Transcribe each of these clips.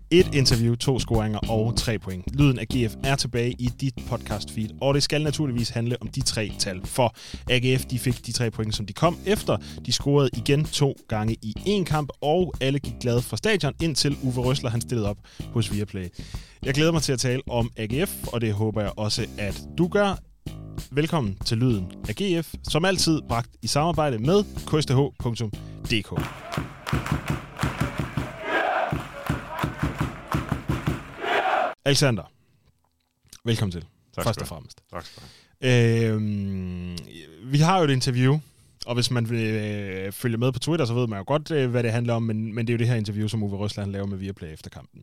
Et interview, 2 scoringer og 3 point. Lyden af GF er tilbage i dit podcast feed, og det skal naturligvis handle om de 3 tal. For AGF, de fik de 3 point, som de kom efter. De scorede igen 2 gange i en kamp, og alle gik glade fra stadion, indtil Uwe Rösler han stillede op hos Viaplay. Jeg glæder mig til at tale om AGF, og det håber jeg også, at du gør. Velkommen til Lyden af GF, som altid bragt i samarbejde med ksth.dk. Alexander, velkommen til. Tak først og fremmest. Tak skal du have. Vi har jo et interview, og hvis man vil følge med på Twitter, så ved man jo godt, hvad det handler om, men det er jo det her interview, som Uwe Rösler laver med Viaplay efter kampen.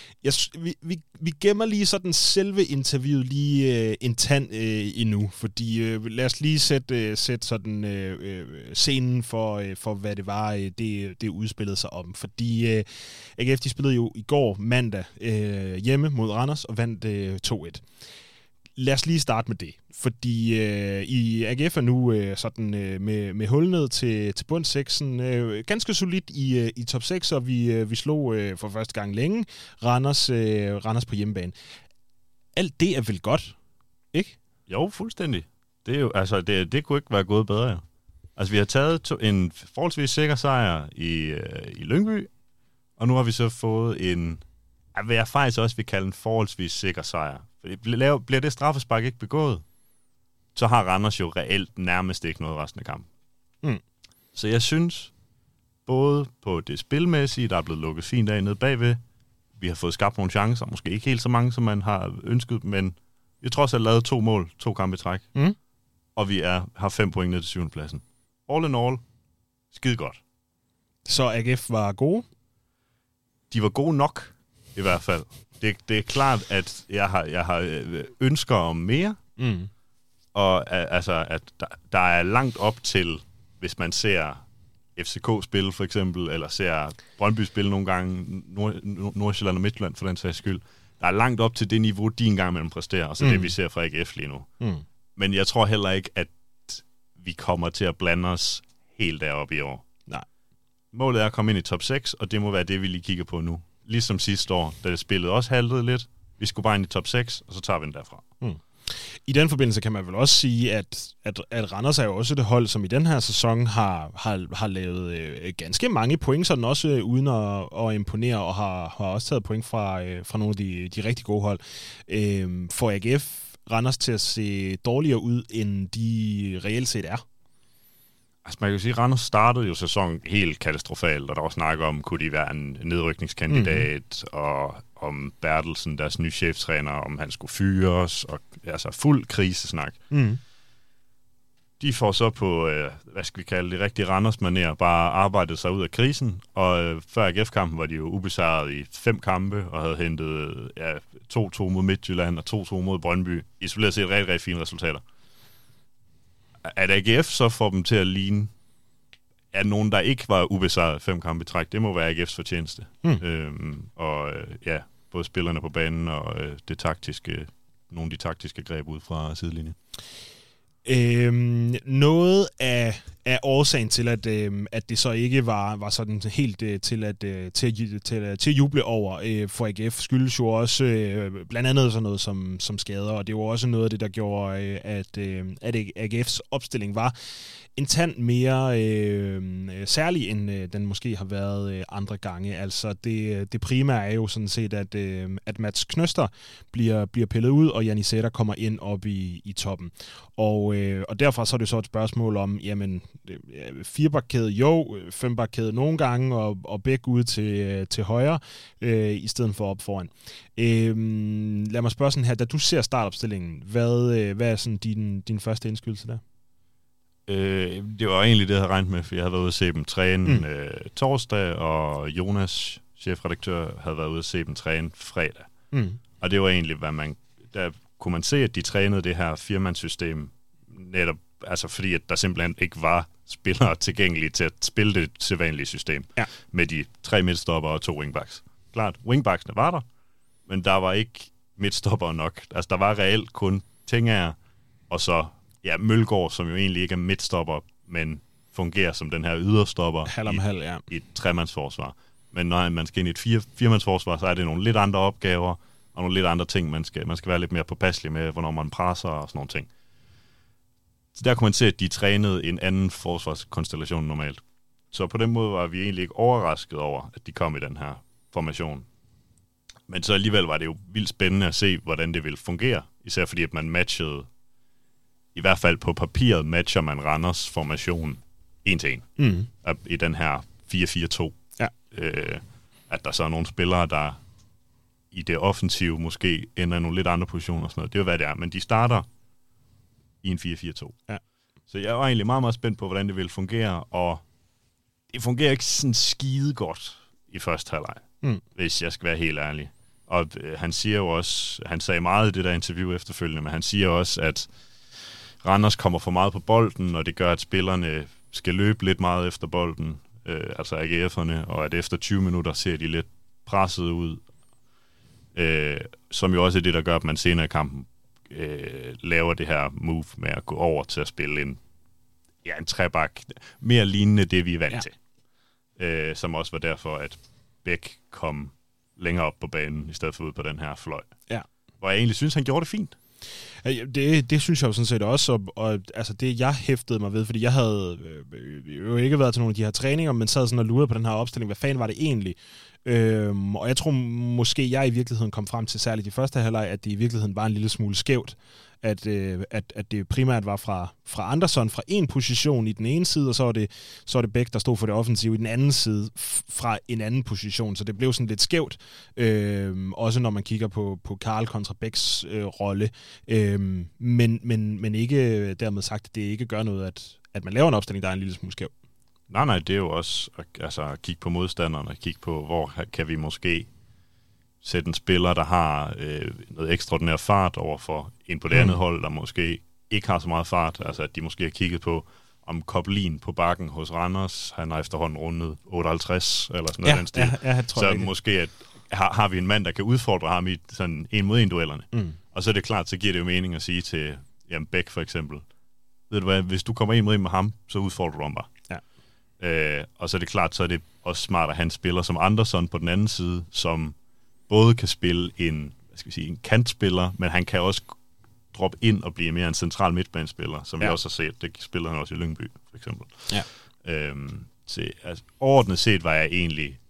Vi gemmer lige sådan selve interviewet lige en tand endnu, fordi lad os lige sætte sådan scenen for hvad det var, det udspillede sig om. Fordi AGF, de spillede jo i går mandag hjemme mod Randers og vandt 2-1. Lad os lige starte med det, fordi i AGF er nu sådan med hul ned til bund 6, ganske solidt i top 6, og vi slog for første gang længe Randers på hjemmebane. Alt det er vel godt, ikke? Jo, fuldstændig. Det er jo, altså det kunne ikke være gået bedre. Jo. Altså vi har taget en forholdsvis sikker sejr i Lyngby, og nu har vi så fået hvad jeg faktisk også vil kalde en forholdsvis sikker sejr. Bliver det straffespark ikke begået, så har Randers jo reelt nærmest ikke noget resten af kampen. Mm. Så jeg synes, både på det spilmæssige, der er blevet lukket fint af nede bagved, vi har fået skabt nogle chancer, måske ikke helt så mange, som man har ønsket, men vi har trods alt lavet 2 mål, 2 kampe i træk, og vi har 5 point ned til 7. pladsen. All in all, skide godt. Så AGF var gode? De var gode nok, i hvert fald. Det er klart, at jeg har ønsker om mere, og altså, at der er langt op til, hvis man ser FCK spille for eksempel, eller ser Brøndby spille nogle gange, Nordsjælland og Midtjylland for den sags skyld, der er langt op til det niveau, de engang mellem præsterer, og så det, vi ser fra AGF lige nu. Men jeg tror heller ikke, at vi kommer til at blande os helt deroppe i år. Nej. Målet er at komme ind i top 6, og det må være det, vi lige kigger på nu. Ligesom sidste år, da det spillet også haltede lidt. Vi skulle bare ind i top 6, og så tager vi den derfra. I den forbindelse kan man vel også sige, at Randers er jo også det hold, som i den her sæson har lavet ganske mange point, sådan også uden at imponere, og har også taget point fra nogle af de rigtig gode hold. For AGF Randers til at se dårligere ud, end de reelt set er? Altså man kan jo sige, at Randers startede jo sæsonen helt katastrofalt, og der var snak om, kunne de være en nedrykningskandidat, og om Bertelsen, deres nye cheftræner, om han skulle fyres, og altså fuld krisesnak. De får så på, hvad skal vi kalde det, rigtig Randers-manér, bare arbejdet sig ud af krisen, og før AGF-kampen var de jo ubesejret i 5 kampe, og havde hentet 2-2 mod Midtjylland og 2-2 mod Brøndby. Isoleret set rigtig, rigtig fine resultater. At AGF så får dem til at ligne, at nogen, der ikke var ubesejret 5 kampe i træk, det må være AGF's fortjeneste. Både spillerne på banen og det taktiske, nogle af de taktiske greb ud fra sidelinjen. Noget af årsagen til, at det så ikke var sådan helt til at juble over for AGF, skyldes jo også blandt andet sådan noget som skader, og det var også noget af det, der gjorde, at AGF's opstilling var en tand mere særlig, end den måske har været andre gange. Altså det primære er jo sådan set, at Mats Knøster bliver pillet ud, og Janni Sætter kommer ind op i toppen. Og derfra så er det så et spørgsmål om, jamen, 4-bakkæde jo, 5-bakkæde nogle gange, og begge ude til højre, i stedet for op foran. Lad mig spørge sådan her, da du ser startopstillingen, hvad er sådan din første indskydelse der? Det var egentlig det, jeg havde regnet med, for jeg havde været ude at se dem træne torsdag, og Jonas, chefredaktør, havde været ude at se dem træne fredag. Og det var egentlig, der kunne man se, at de trænede det her firmandssystem netop, altså fordi at der simpelthen ikke var spillere tilgængelige til at spille det sædvanlige system med de 3 midtstopper og 2 wingbacks. Klart, wingbacksene var der, men der var ikke midtstopper nok. Altså der var reelt kun Tengager, og så Mølgaard, som jo egentlig ikke er midtstopper, men fungerer som den her yderstopper i et tremandsforsvar. Men når man skal ind i et firemandsforsvar, så er det nogle lidt andre opgaver, og nogle lidt andre ting, man skal være lidt mere påpasselig med, hvornår man presser og sådan nogle ting. Så der kunne man se, at de trænede en anden forsvarskonstellation normalt. Så på den måde var vi egentlig ikke overrasket over, at de kom i den her formation. Men så alligevel var det jo vildt spændende at se, hvordan det ville fungere. Især fordi, at man matchede, i hvert fald på papiret, matcher man Randers formation 1-1. I den her 4-4-2. Ja. At der så er nogle spillere, der i det offensive måske ender i nogle lidt andre positioner og sådan noget. Det er jo, hvad det er. Men de starter i en 4-4-2. Ja. Så jeg var egentlig meget, meget spændt på, hvordan det ville fungere, og det fungerer ikke sådan skide godt i første halvleg, hvis jeg skal være helt ærlig. Og han siger jo også, han sagde meget i det der interview efterfølgende, men han siger også, at Randers kommer for meget på bolden, og det gør, at spillerne skal løbe lidt meget efter bolden, altså AGF'erne, og at efter 20 minutter ser de lidt presset ud, som jo også er det, der gør, at man senere i kampen laver det her move med at gå over til at spille en trebak, mere lignende det, vi er vant til. Som også var derfor, at Bæk kom længere op på banen, i stedet for ud på den her fløj. Ja. Hvor jeg egentlig synes, han gjorde det fint. Det synes jeg jo sådan set også, og altså det jeg hæftede mig ved, fordi jeg havde jo ikke været til nogle af de her træninger, men sad sådan og lurede på den her opstilling, hvad fanden var det egentlig? Og jeg tror måske, jeg i virkeligheden kom frem til, særligt i første halvleg, at det i virkeligheden var en lille smule skævt, at det primært var fra Andersson fra en position i den ene side, og så var det Bæk, der stod for det offensive i den anden side fra en anden position, så det blev sådan lidt skævt, også når man kigger på Karl kontra Bæks rolle, men ikke dermed sagt, at det ikke gør noget, at man laver en opstilling, der er en lille smule skæv. Nej, det er jo også at kigge på modstanderne, kigge på, hvor kan vi måske sætte en spiller, der har noget ekstraordinær fart overfor en på det andet hold, der måske ikke har så meget fart. Altså, at de måske har kigget på, om Koblin på bakken hos Randers, han har efterhånden rundet 58, eller sådan noget den stil. Ja, så måske at, har vi en mand, der kan udfordre ham i sådan en mod en duellerne. Og så er det klart, så giver det jo mening at sige til Bæk for eksempel, ved du hvad, hvis du kommer ind mod en med ham, så udfordrer du ham bare. Og så er det klart, så er det også smart, at han spiller som Andersson på den anden side, som både kan spille en kantspiller, men han kan også droppe ind og blive mere en central midtbanespiller, som vi også har set. Det spiller han også i Lyngby, for eksempel. Ja. Altså, overordnet set var jeg egentlig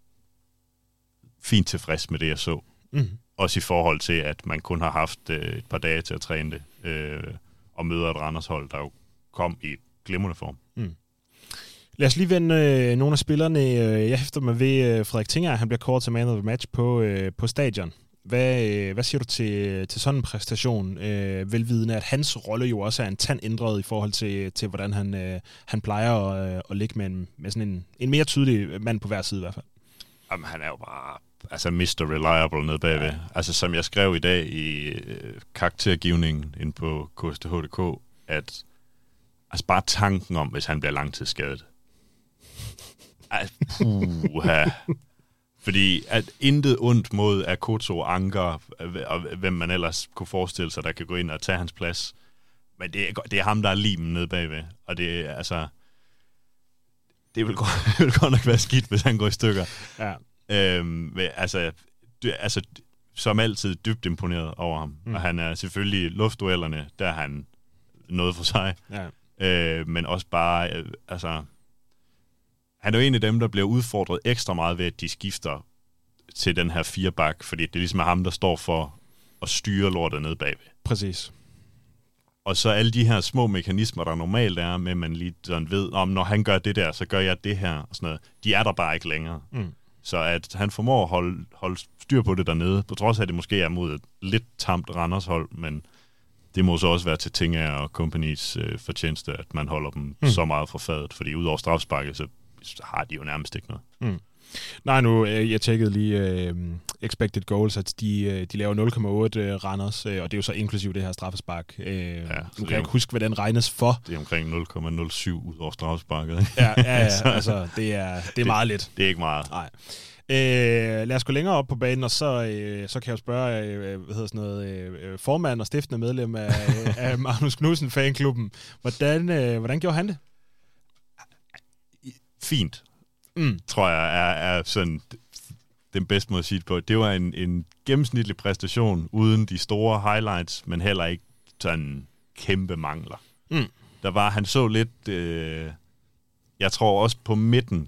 fint tilfreds med det, jeg så. Også i forhold til, at man kun har haft et par dage til at træne det, og møder et Randers-hold, der jo kom i glimrende form. Lad os lige vende nogle af spillerne. Jeg hæfter mig ved Frederik Tinger, han bliver kåret til man of the match på stadion. Hvad siger du til sådan en præstation? Velvidende, at hans rolle jo også er en tand ændret i forhold til hvordan han plejer at ligge med sådan en mere tydelig mand på hver side i hvert fald. Jamen, han er jo bare Mr. Reliable nede bagved. Ja. Altså, som jeg skrev i dag i karaktergivningen inde på KSTH.dk, at bare tanken om, hvis han bliver langtidsskadet. Fordi at intet ondt mod Akoto, Anker, og hvem man ellers kunne forestille sig, der kan gå ind og tage hans plads. Men det er ham, der er limen nede bagved. Og det er altså... Det vil godt nok være skidt, hvis han går i stykker. Ja. Som altid dybt imponeret over ham. Og han er selvfølgelig luftduellerne, der er han noget for sig. Ja. Men også bare... han er jo en af dem, der bliver udfordret ekstra meget ved, at de skifter til den her 4-bak, fordi det er ligesom ham, der står for at styre lortet ned bagved. Præcis. Og så alle de her små mekanismer, der normalt er med, man lige sådan ved, om når han gør det der, så gør jeg det her, og sådan noget. De er der bare ikke længere. Så at han formår at holde styr på det dernede, på trods af, at det måske er mod et lidt tamt Randers-hold, men det må så også være til Tinger og Companies fortjeneste, at man holder dem så meget fra fadet, fordi udover strafsparket, så har de jo nærmest ikke noget. Nej, nu, jeg tjekkede lige expected goals, at de laver 0,8 Randers, og det er jo så inklusiv det her straffespark. Nu kan jeg ikke huske, hvad den regnes for. Det er omkring 0,07 ud over straffesparket. Ja, altså, det er meget lidt. Det er ikke meget. Nej. Lad os gå længere op på banen, og så kan jeg jo spørge formand og stiftende medlem af Magnus Knudsen fanklubben. Hvordan gjorde han det? Fint. tror jeg er sådan den bedste måde at sige det på. Det var en gennemsnitlig præstation uden de store highlights, men heller ikke sådan kæmpe mangler. Han så lidt... jeg tror også på midten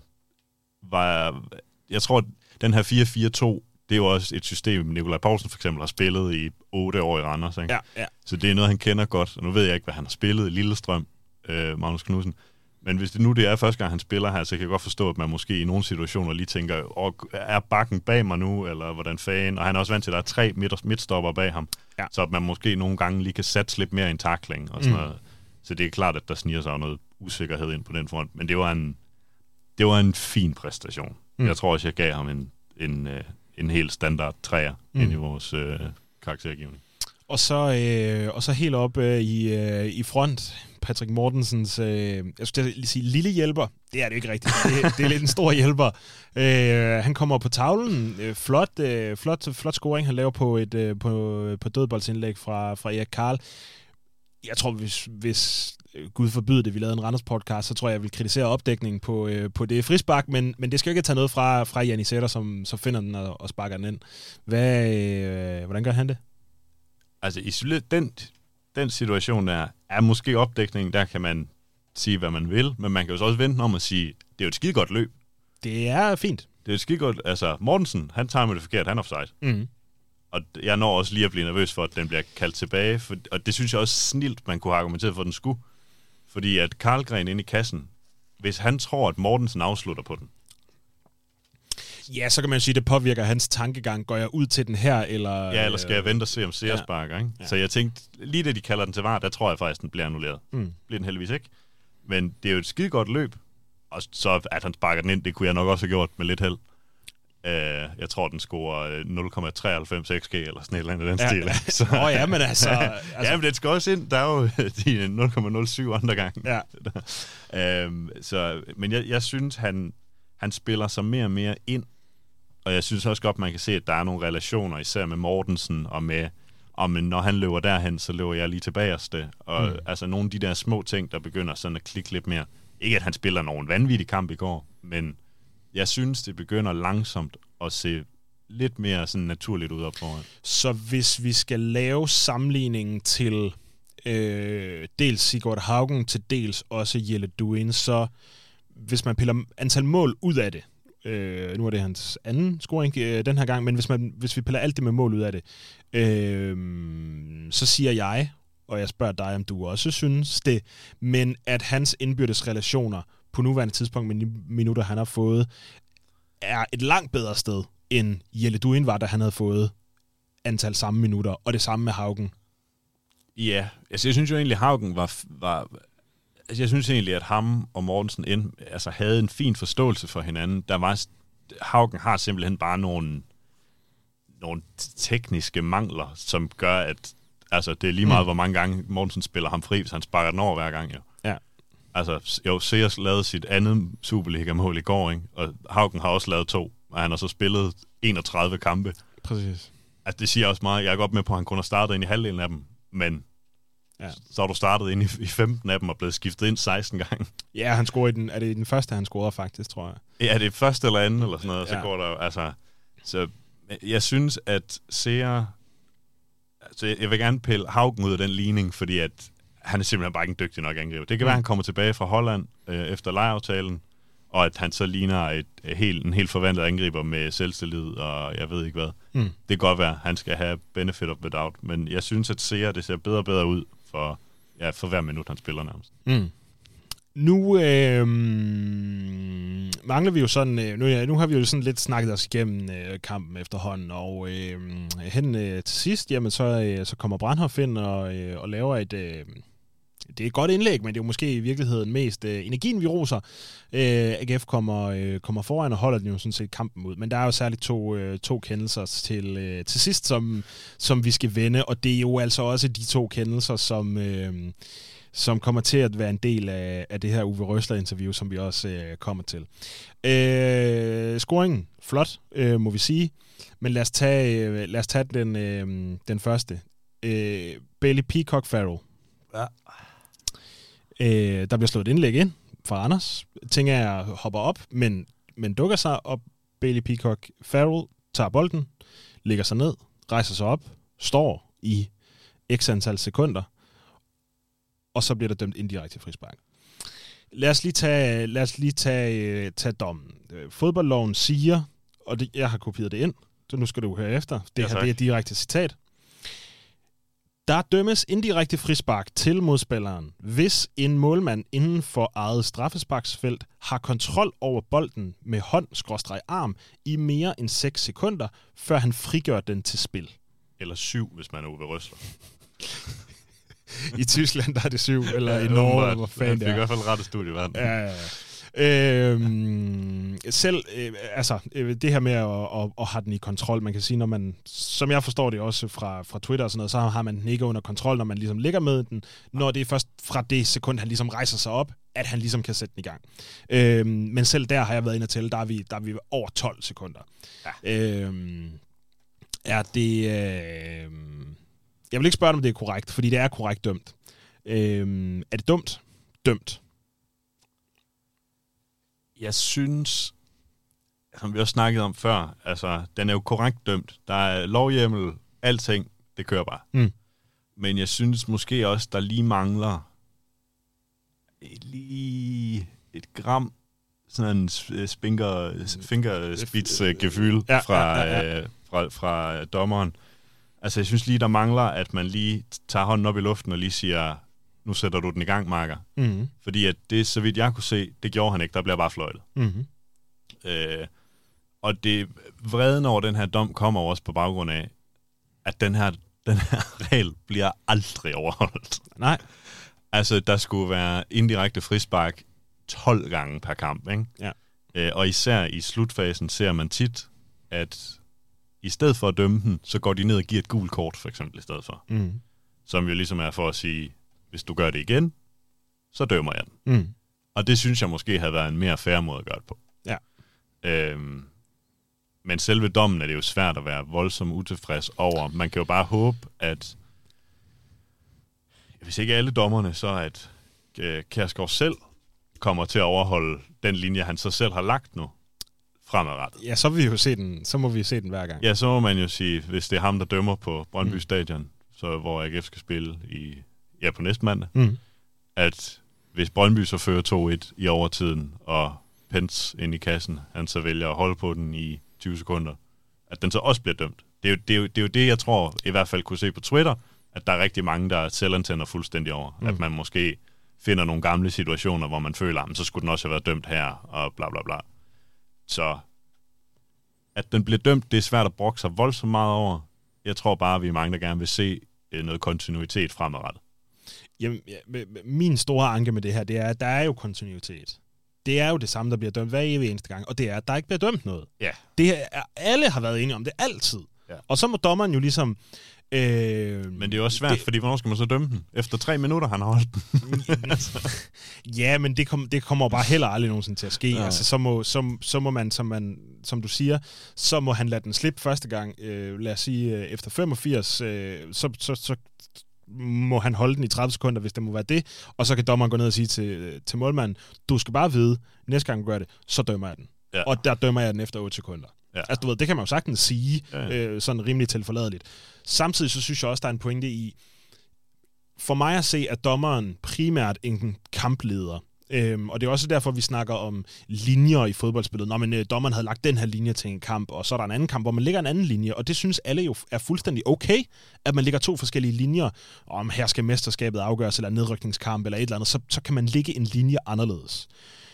jeg tror, den her 4-4-2, det er jo også et system, Nikolaj Poulsen for eksempel har spillet i 8 år i Randers. Ikke? Ja. Så det er noget, han kender godt. Og nu ved jeg ikke, hvad han har spillet i Lillestrøm, Magnus Knudsen. Men hvis det er første gang, han spiller her, så kan jeg godt forstå, at man måske i nogle situationer lige tænker, er bakken bag mig nu, eller hvordan fanden? Og han er også vant til, at der er 3 midtstopper bag ham. Ja. Så at man måske nogle gange lige kan satse lidt mere i en tackling og sådan noget. Så det er klart, at der sniger sig noget usikkerhed ind på den front. Men det var en fin præstation. Jeg tror også, jeg gav ham en helt standard 3'er ind i vores karaktergivning. Og så helt op i front, Patrick Mortensens, jeg skulle sige lille hjælper. Det er det ikke rigtigt. Det er lidt en stor hjælper. Han kommer på tavlen. Flot scoring, han laver på dødboldsindlæg fra Erik Karl. Jeg tror, hvis Gud forbyde det, vi lavede en Randers podcast, så tror jeg vil kritisere opdækningen på det frispark, men det skal jo ikke tage noget fra Janni Sætter, som så finder den og sparker den ind. Hvordan gør han det? Altså, i den situation er måske opdækningen, der kan man sige, hvad man vil, men man kan jo så også vente om at sige, det er jo et skide godt løb. Det er fint. Det er et skide godt, altså Mortensen, han tager med det forkert, han er offside. Og jeg når også lige at blive nervøs for, at den bliver kaldt tilbage, og det synes jeg også snilt, man kunne have argumenteret for, at den skulle. Fordi at Karlgren inde i kassen, hvis han tror, at Mortensen afslutter på den. Ja, så kan man jo sige, at det påvirker hans tankegang. Går jeg ud til den her, eller... Ja, eller skal jeg vente og se, om Seer sparker, ikke? Ja. Så jeg tænkte, lige da de kalder den til VAR, der tror jeg faktisk, den bliver annulleret. Bliver den heldigvis ikke. Men det er jo et skide godt løb. Og så at han sparker den ind, det kunne jeg nok også have gjort med lidt held. Jeg tror, den scorer 0,93 XG, eller sådan et eller andet den stil. Så. Ja, men altså... ja, men den skal også ind. Der er jo de 0,07 andre gang. Ja. Men jeg synes, han spiller sig mere og mere ind. Og jeg synes også godt, man kan se, at der er nogle relationer, især med Mortensen, og når han løber derhen, så løber jeg lige tilbage os det. Og altså nogle af de der små ting, der begynder sådan at klikke lidt mere. Ikke, at han spiller nogen vanvittig kamp i går, men jeg synes, det begynder langsomt at se lidt mere sådan naturligt ud op foran. Så hvis vi skal lave sammenligningen til dels Sigurd Haugen, til dels også Jelle Duin, så hvis man piller antal mål ud af det, nu er det hans anden scoring den her gang, men hvis vi piller alt det med mål ud af det, så siger jeg, og jeg spørger dig, om du også synes det, men at hans indbyrdes relationer på nuværende tidspunkt med de minutter, han har fået, er et langt bedre sted, end Jelle Duin var, da han havde fået antal samme minutter, og det samme med Haugen. Ja, altså jeg synes jo egentlig, Haugen var jeg synes egentlig, at ham og Mortensen havde en fin forståelse for hinanden. Haugen har simpelthen bare nogle tekniske mangler, som gør, at altså, det er lige meget, hvor mange gange Mortensen spiller ham fri, hvis han sparker den over hver gang. Jo. Ja. Altså, Sears lavede sit andet Superliga-mål i går, ikke? Og Haugen har også lavet 2, og han har så spillet 31 kampe. Præcis. Altså, det siger også meget. Jeg er godt med på, at han kun har startet ind i halvdelen af dem, men så har du startet ind i 15 af dem og blevet skiftet ind 16 gange. Ja, han scorede er det i den første, han scorede faktisk, tror jeg. Ja, det er første eller anden, eller sådan noget, så går der jo, altså... Så jeg synes, at Seer... Altså, jeg vil gerne pille Haugen ud af den ligning, fordi at han er simpelthen bare ikke en dygtig nok angriber. Det kan være, at han kommer tilbage fra Holland efter lejeaftalen, og at han så ligner en helt forvandlet angriber med selvtillid, og jeg ved ikke hvad. Det kan godt være, at han skal have benefit of the doubt, men jeg synes, at Seer, det ser bedre og bedre ud for hver minut, han spiller nærmest. Nu mangler vi jo sådan, nu har vi jo sådan lidt snakket os igennem kampen efterhånden, og hen til sidst, jamen så kommer Brandhoff ind og laver det er et godt indlæg, men det er jo måske i virkeligheden mest energien, vi roser. AGF kommer foran og holder den jo sådan set kampen ud, men der er jo særligt to kendelser til sidst, som vi skal vende, og det er jo altså også de 2 kendelser, som kommer til at være en del af det her Uwe Rösler-interview, som vi også kommer til. Scoringen, flot, må vi sige, men lad os tage den første. Bailey Peacock Farrell. Ja. Der bliver slået et indlæg ind fra Anders. Tænker jeg hopper op, men men dukker sig, og Bailey Peacock Farrell tager bolden, lægger sig ned, rejser sig op, står i x antal sekunder, og så bliver der dømt indirekte frispark. Lad os lige tage dommen. Fodboldloven siger, og jeg har kopieret det ind, så nu skal du høre efter. Det her det er et direkte citat. Der dømmes indirekte frispark til modspilleren, hvis en målmand inden for eget straffesparksfelt har kontrol over bolden med hånd/arm i mere end 6 sekunder, før han frigør den til spil. Eller 7, hvis man er Uwe Røsler. I Tyskland der er det 7, eller i Norge, hvor fanden det er. Det er i hvert fald rette studieverden. Ja. Det her med at have den i kontrol, man kan sige, når man, som jeg forstår det også fra Twitter og sådan noget, så har man den ikke under kontrol, når man ligesom ligger med den, når det er først fra det sekund, han ligesom rejser sig op, at han ligesom kan sætte den i gang. Men selv der har jeg været inde og tælle, der er vi over 12 sekunder. Ja. Er det... Jeg vil ikke spørge dig, om det er korrekt, fordi det er korrekt dømt. Er det dumt? Dømt. Jeg synes, som vi også snakket om før, altså, den er jo korrekt dømt. Der er lovhjemmel, alting, det kører bare. Mm. Men jeg synes måske også, der lige mangler lige et gram sådan en fingerspidsgefühl fra dommeren. Altså, jeg synes lige, der mangler, at man lige tager hånden op i luften og lige siger, nu sætter du den i gang, Marker. Mm-hmm. Fordi at det, så vidt jeg kunne se, det gjorde han ikke. Der bliver bare fløjtet. Mm-hmm. Og det vreden over den her dom kommer også på baggrund af, at den her regel bliver aldrig overholdt. Nej. Altså, der skulle være indirekte frispark 12 gange per kamp, ikke? Ja. Og især i slutfasen ser man tit, at i stedet for at dømme den, så går de ned og giver et gult kort, for eksempel, i stedet for. Mm. Som jo ligesom er for at sige, hvis du gør det igen, så dømmer jeg den. Mm. Og det synes jeg måske havde været en mere fair måde at gøre det på. Ja. Men selve dommen er det jo svært at være voldsomt utilfreds over. Man kan jo bare håbe, at hvis ikke alle dommerne, så at Kjærsgaard selv kommer til at overholde den linje, han så selv har lagt nu fremadrettet. Ja, så må vi se den hver gang. Ja, så må man jo sige, hvis det er ham, der dømmer på Brøndby Stadion, så hvor AGF skal spille på næste mandag, at hvis Brøndby så fører 2-1 i overtiden, og Pence ind i kassen, han så vælger at holde på den i 20 sekunder, at den så også bliver dømt. Det er jo det, jeg tror, i hvert fald kunne se på Twitter, at der er rigtig mange, der selvantænder fuldstændig over. At man måske finder nogle gamle situationer, hvor man føler, at så skulle den også have været dømt her, og bla bla bla. Så at den bliver dømt, det er svært at brokke sig voldsomt meget over. Jeg tror bare, at vi er mange, der gerne vil se noget kontinuitet fremadrettet. Jamen, min store anke med det her, det er, at der er jo kontinuitet. Det er jo det samme, der bliver dømt hver evig eneste gang, og det er, at der ikke bliver dømt noget. Ja. Det er, alle har været enige om det, altid. Ja. Og så må dommeren jo ligesom... Men det er jo også svært, fordi hvornår skal man så dømme den? Efter 3 minutter, han har holdt den. Ja, men det kommer bare heller aldrig nogensinde til at ske. Ja. Altså, så må man, som du siger, så må han lade den slippe første gang. Lad os sige, efter 85, så må han holde den i 30 sekunder, hvis det må være det. Og så kan dommeren gå ned og sige til målmanden, du skal bare vide, næste gang du gør det, så dømmer jeg den. Ja. Og der dømmer jeg den efter 8 sekunder. Ja. Altså, du ved, det kan man jo sagtens sige, sådan rimelig tilforladeligt. Samtidig så synes jeg også, der er en pointe i, for mig at se, at dommeren primært en kampleder. Og det er også derfor, vi snakker om linjer i fodboldspillet. Nå, men dommeren havde lagt den her linje til en kamp, og så er der en anden kamp, hvor man lægger en anden linje, og det synes alle jo er fuldstændig okay, at man lægger 2 forskellige linjer, om her skal mesterskabet afgøres, eller nedrykningskamp, eller et eller andet, så kan man lægge en linje anderledes.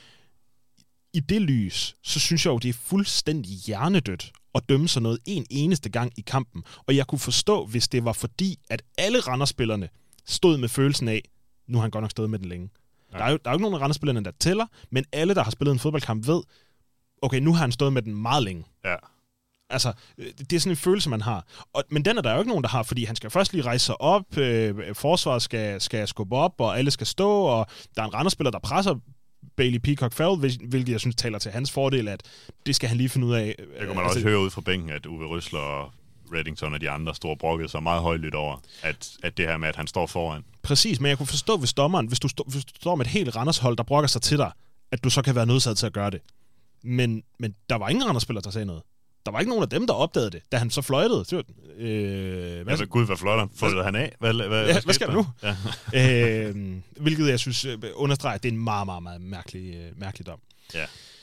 I det lys, så synes jeg jo, det er fuldstændig hjernedødt at dømme sig noget en eneste gang i kampen. Og jeg kunne forstå, hvis det var fordi, at alle Randers-spillerne stod med følelsen af, nu har han godt nok stået med den længe. Ja. Der er jo ikke nogen af Randers-spillerne, der tæller, men alle, der har spillet en fodboldkamp, ved, okay, nu har han stået med den meget længe. Ja. Altså, det er sådan en følelse, man har. Men den er der jo ikke nogen, der har, fordi han skal først lige rejse sig op, forsvaret skal skubbe op, og alle skal stå, og der er en Randers-spiller, der presser Bailey Peacock Farrell, hvilket jeg synes taler til hans fordel, at det skal han lige finde ud af. Det kan man også høre ud fra bænken, at Uwe Røsler og Reddington og de andre store brokkede sig meget højlydt over, at det her med, at han står foran. Præcis, men jeg kunne forstå, hvis dommeren, hvis du står med et helt Randers-hold, der brokker sig til dig, at du så kan være nødsaget til at gøre det. Men der var ingen andre spillere, der sagde noget. Der var ikke nogen af dem, der opdagede det, da han så fløjtede. Hvad fløjter han? Fløjtede han af? Hvad skal der nu? Ja. Hvilket jeg synes understreger, at det er en meget, meget, meget mærkelig dom. Ja.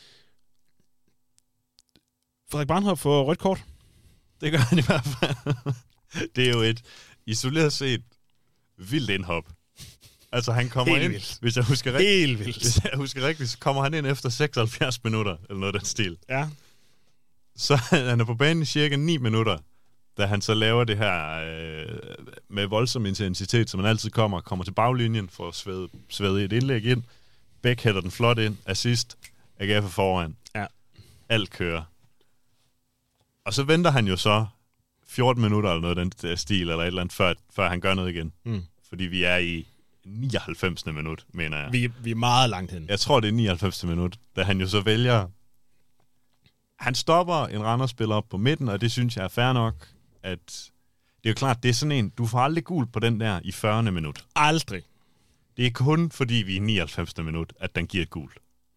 Frederik Brandhoff får rødt kort. Det gør han i hvert fald. Det er jo et isoleret set vildt indhop. Altså han kommer helt ind, vildt. Hvis jeg husker rigtigt. Helt vildt. Hvis jeg husker rigtigt, så kommer han ind efter 76 minutter, eller noget af den stil. Ja. Så han er på banen i cirka 9 minutter, da han så laver det her med voldsom intensitet, som man altid kommer til baglinjen for at svæde et indlæg ind. Bæk hætter den flot ind, assist, AGF er foran. Ja. Alt kører. Og så venter han jo så 14 minutter eller noget af den stil, eller et eller andet, før han gør noget igen. Fordi vi er i 99. minut, mener jeg. Vi er meget langt hen. Jeg tror, det er 99. minut, da han jo så vælger... Han stopper en Randers-spiller op på midten, og det synes jeg er fair nok, at... Det er jo klart, det er sådan en... Du får aldrig gul på den der i 40. minut. Aldrig. Det er kun fordi vi er i 99. minut, at den giver et gul.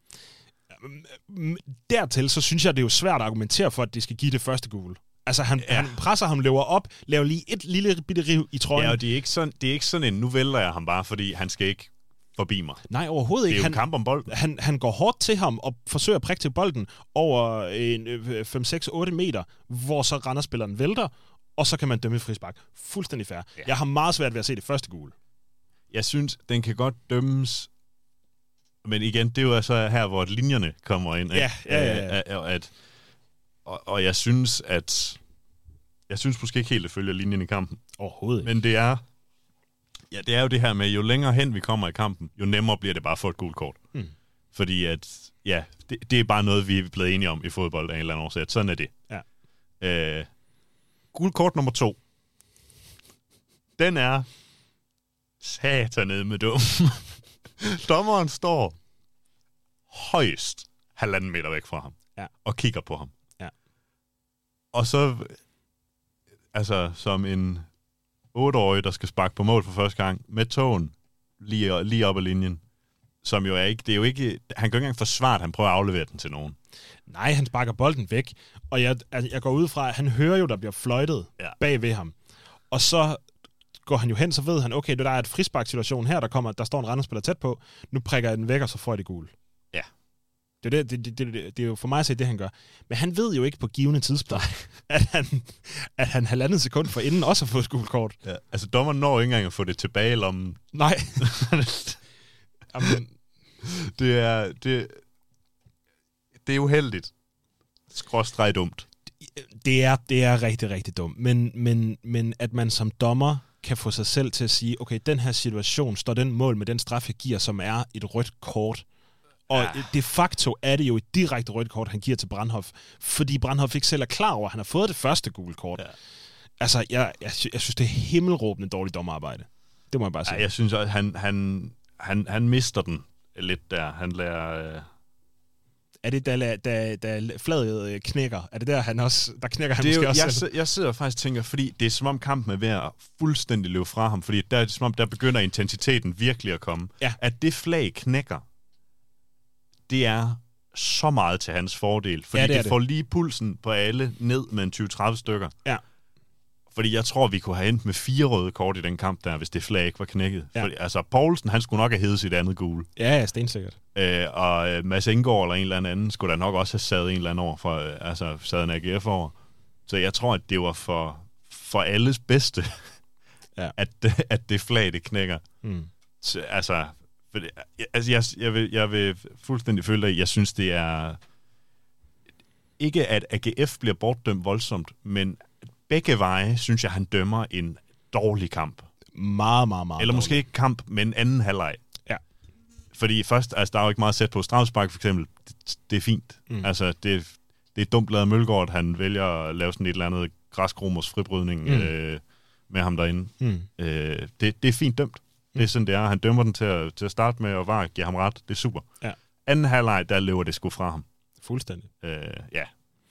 Dertil, så synes jeg, det er jo svært at argumentere for, at det skal give det første gule. Altså, han presser ham, løber op, laver lige et lille bitte riv i trøjen. Ja, og det er ikke sådan en, nu vælter jeg ham bare, fordi han skal ikke forbi mig. Nej, overhovedet ikke. Det er jo en kamp om bolden. Han går hårdt til ham og forsøger at prikke til bolden over en 5-6-8 meter, hvor så Randers-spilleren vælter, og så kan man dømme frispark. Fuldstændig fair. Ja. Jeg har meget svært ved at se det første gule. Jeg synes, den kan godt dømmes, men igen, det er jo så her, hvor linjerne kommer ind. Ja. Og jeg synes, måske ikke helt, at følger linjen i kampen. Overhovedet ikke. Men det er jo det her med, jo længere hen vi kommer i kampen, jo nemmere bliver det bare at få et gult kort. Fordi at, det er bare noget, vi er blevet enige om i fodbold af en eller anden årsag. Sådan er det. Ja. Gult kort nummer 2. Den er satanede med dum. Dommeren står højst 1,5 meter væk fra ham. Ja. Og kigger på ham. Ja. Og så, altså som en 8-årig, der skal sparke på mål for første gang, med tåen lige op ad linjen, som jo er ikke, det er jo ikke, han kan ikke engang forsvare, at han prøver at aflevere den til nogen. Nej, han sparker bolden væk, og jeg går ud fra, at han hører jo, der bliver fløjtet bag ved ham. Og så går han jo hen, så ved han, okay, der er et frisparksituation her, der står en Randers-spiller tæt på, nu prikker jeg den væk, og så får jeg det gule. Ja. Det er jo for mig at se det, han gør. Men han ved jo ikke på givende tidspunkt, at han 1,5 sekund for inden også har fået et gult kort. Ja, altså dommeren når ikke engang at få det tilbage i lommen. Nej. Jamen. Det er uheldigt. Skråstreg dumt. Det er rigtig, rigtig dumt. Men at man som dommer kan få sig selv til at sige, okay, den her situation står den mål med den straf, jeg giver, som er et rødt kort. Og de facto er det jo et direkte rødt kort, han giver til Brandhoff, fordi Brandhoff ikke selv er klar over, at han har fået det første gule kort. Ja. Altså, jeg synes, det er himmelråbende dårligt dommerarbejde. Det må jeg bare sige. Ja, jeg synes, at han mister den lidt der. Han lærer... Er det, da flaget knækker? Er det der, der knækker han måske også selv? Jeg sidder og faktisk tænker, fordi det er som om kampen er ved at fuldstændig løbe fra ham, fordi der er det som om, der begynder intensiteten virkelig at komme. Ja. At det flag knækker, det er så meget til hans fordel, fordi det får lige pulsen på alle ned med en 20-30 stykker. Ja. Fordi jeg tror, vi kunne have endt med 4 røde kort i den kamp der, hvis det flag ikke var knækket. Ja. Fordi, altså, Poulsen, han skulle nok have hævet sit andet gule. Ja, stensikkert. Og Mads Enggaard eller en eller anden skulle da nok også have sadet en eller anden over, sad en AGF over. Så jeg tror, at det var for alles bedste, at det flag, det knækker. Så, altså, jeg vil fuldstændig føle dig, jeg synes, det er ikke, at AGF bliver bortdømt voldsomt, men begge veje, synes jeg, han dømmer en dårlig kamp. Meget, meget, meget eller måske dårlig. ikke kamp, men anden halvleg. Ja. Fordi først, altså der er jo ikke meget sæt på straffespark, for eksempel. Det er fint. Altså, det er dumt lavet Mølgaard, at han vælger at lave sådan et eller andet græskromers fribrydning med ham derinde. Det er fint dømt. Det er sådan, det er. Han dømmer den til at starte med, og VAR giver ham ret. Det er super. Ja. Anden halvleg, der løber det sgu fra ham. Fuldstændig. Ja.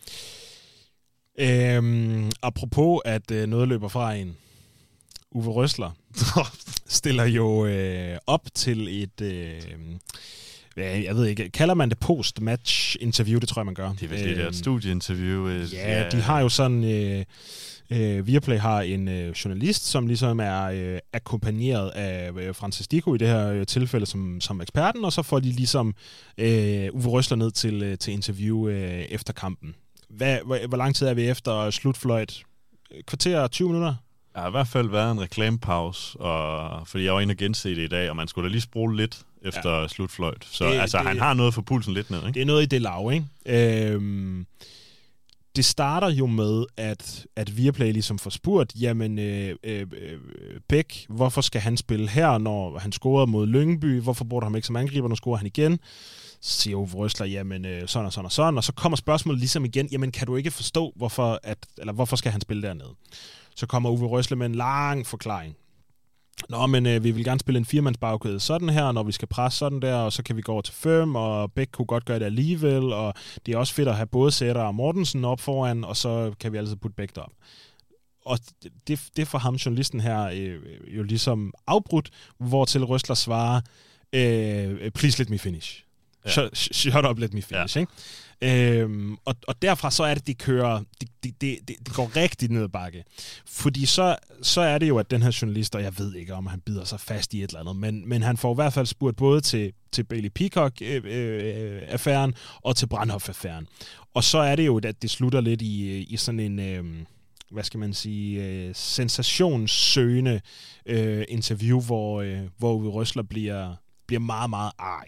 Apropos, at noget løber fra en. Uwe Røsler stiller jo op til et jeg ved ikke, kalder man det post-match-interview? Det tror jeg, man gør. Det er vel det der studieinterview. Ja, de har jo sådan... Viaplay har en journalist, som ligesom er akkompagneret af Francis Dico i det her tilfælde som eksperten, og så får de ligesom Uwe Rösler ned til interview efter kampen. Hvor lang tid er vi efter slutfløjt? Kvarter 20 minutter? Der har i hvert fald været en reklamepause, fordi jeg var inde og gense det i dag, og man skulle da lige spole lidt efter slutfløjt. Så han har noget for pulsen lidt ned, ikke? Det er noget i det lav, ikke? Det starter jo med, at Viaplay ligesom får spurgt, jamen Bæk, hvorfor skal han spille her, når han scorede mod Lyngby? Hvorfor bruger han ikke som angriber, når scorer han igen? Så siger Uwe Rösler, jamen sådan og sådan og sådan. Og så kommer spørgsmålet ligesom igen, jamen kan du ikke forstå, hvorfor skal han spille dernede? Så kommer Uwe Rösler med en lang forklaring. Nå, men vi vil gerne spille en 4-mandsbagkæde sådan her, når vi skal presse sådan der, og så kan vi gå over til 5, og Bæk kunne godt gøre det alligevel, og det er også fedt at have både Sætter og Mortensen op foran, og så kan vi altid putte Bæk derop. Og det får ham, journalisten her, jo ligesom afbrudt, hvortil Rösler svarer, please let me finish. Ja. Shut up, let me finish, ikke? Og derfra så er det, de kører, det går rigtig ned ad bakke. Fordi så er det jo, at den her journalist, og jeg ved ikke, om han bider sig fast i et eller andet, men han får i hvert fald spurgt både til Bailey Peacock-affæren og til Brandhoff-affæren. Og så er det jo, at det slutter lidt i sådan en... hvad skal man sige, sensationssøgende interview, hvor Uwe Rösler bliver meget, meget arg.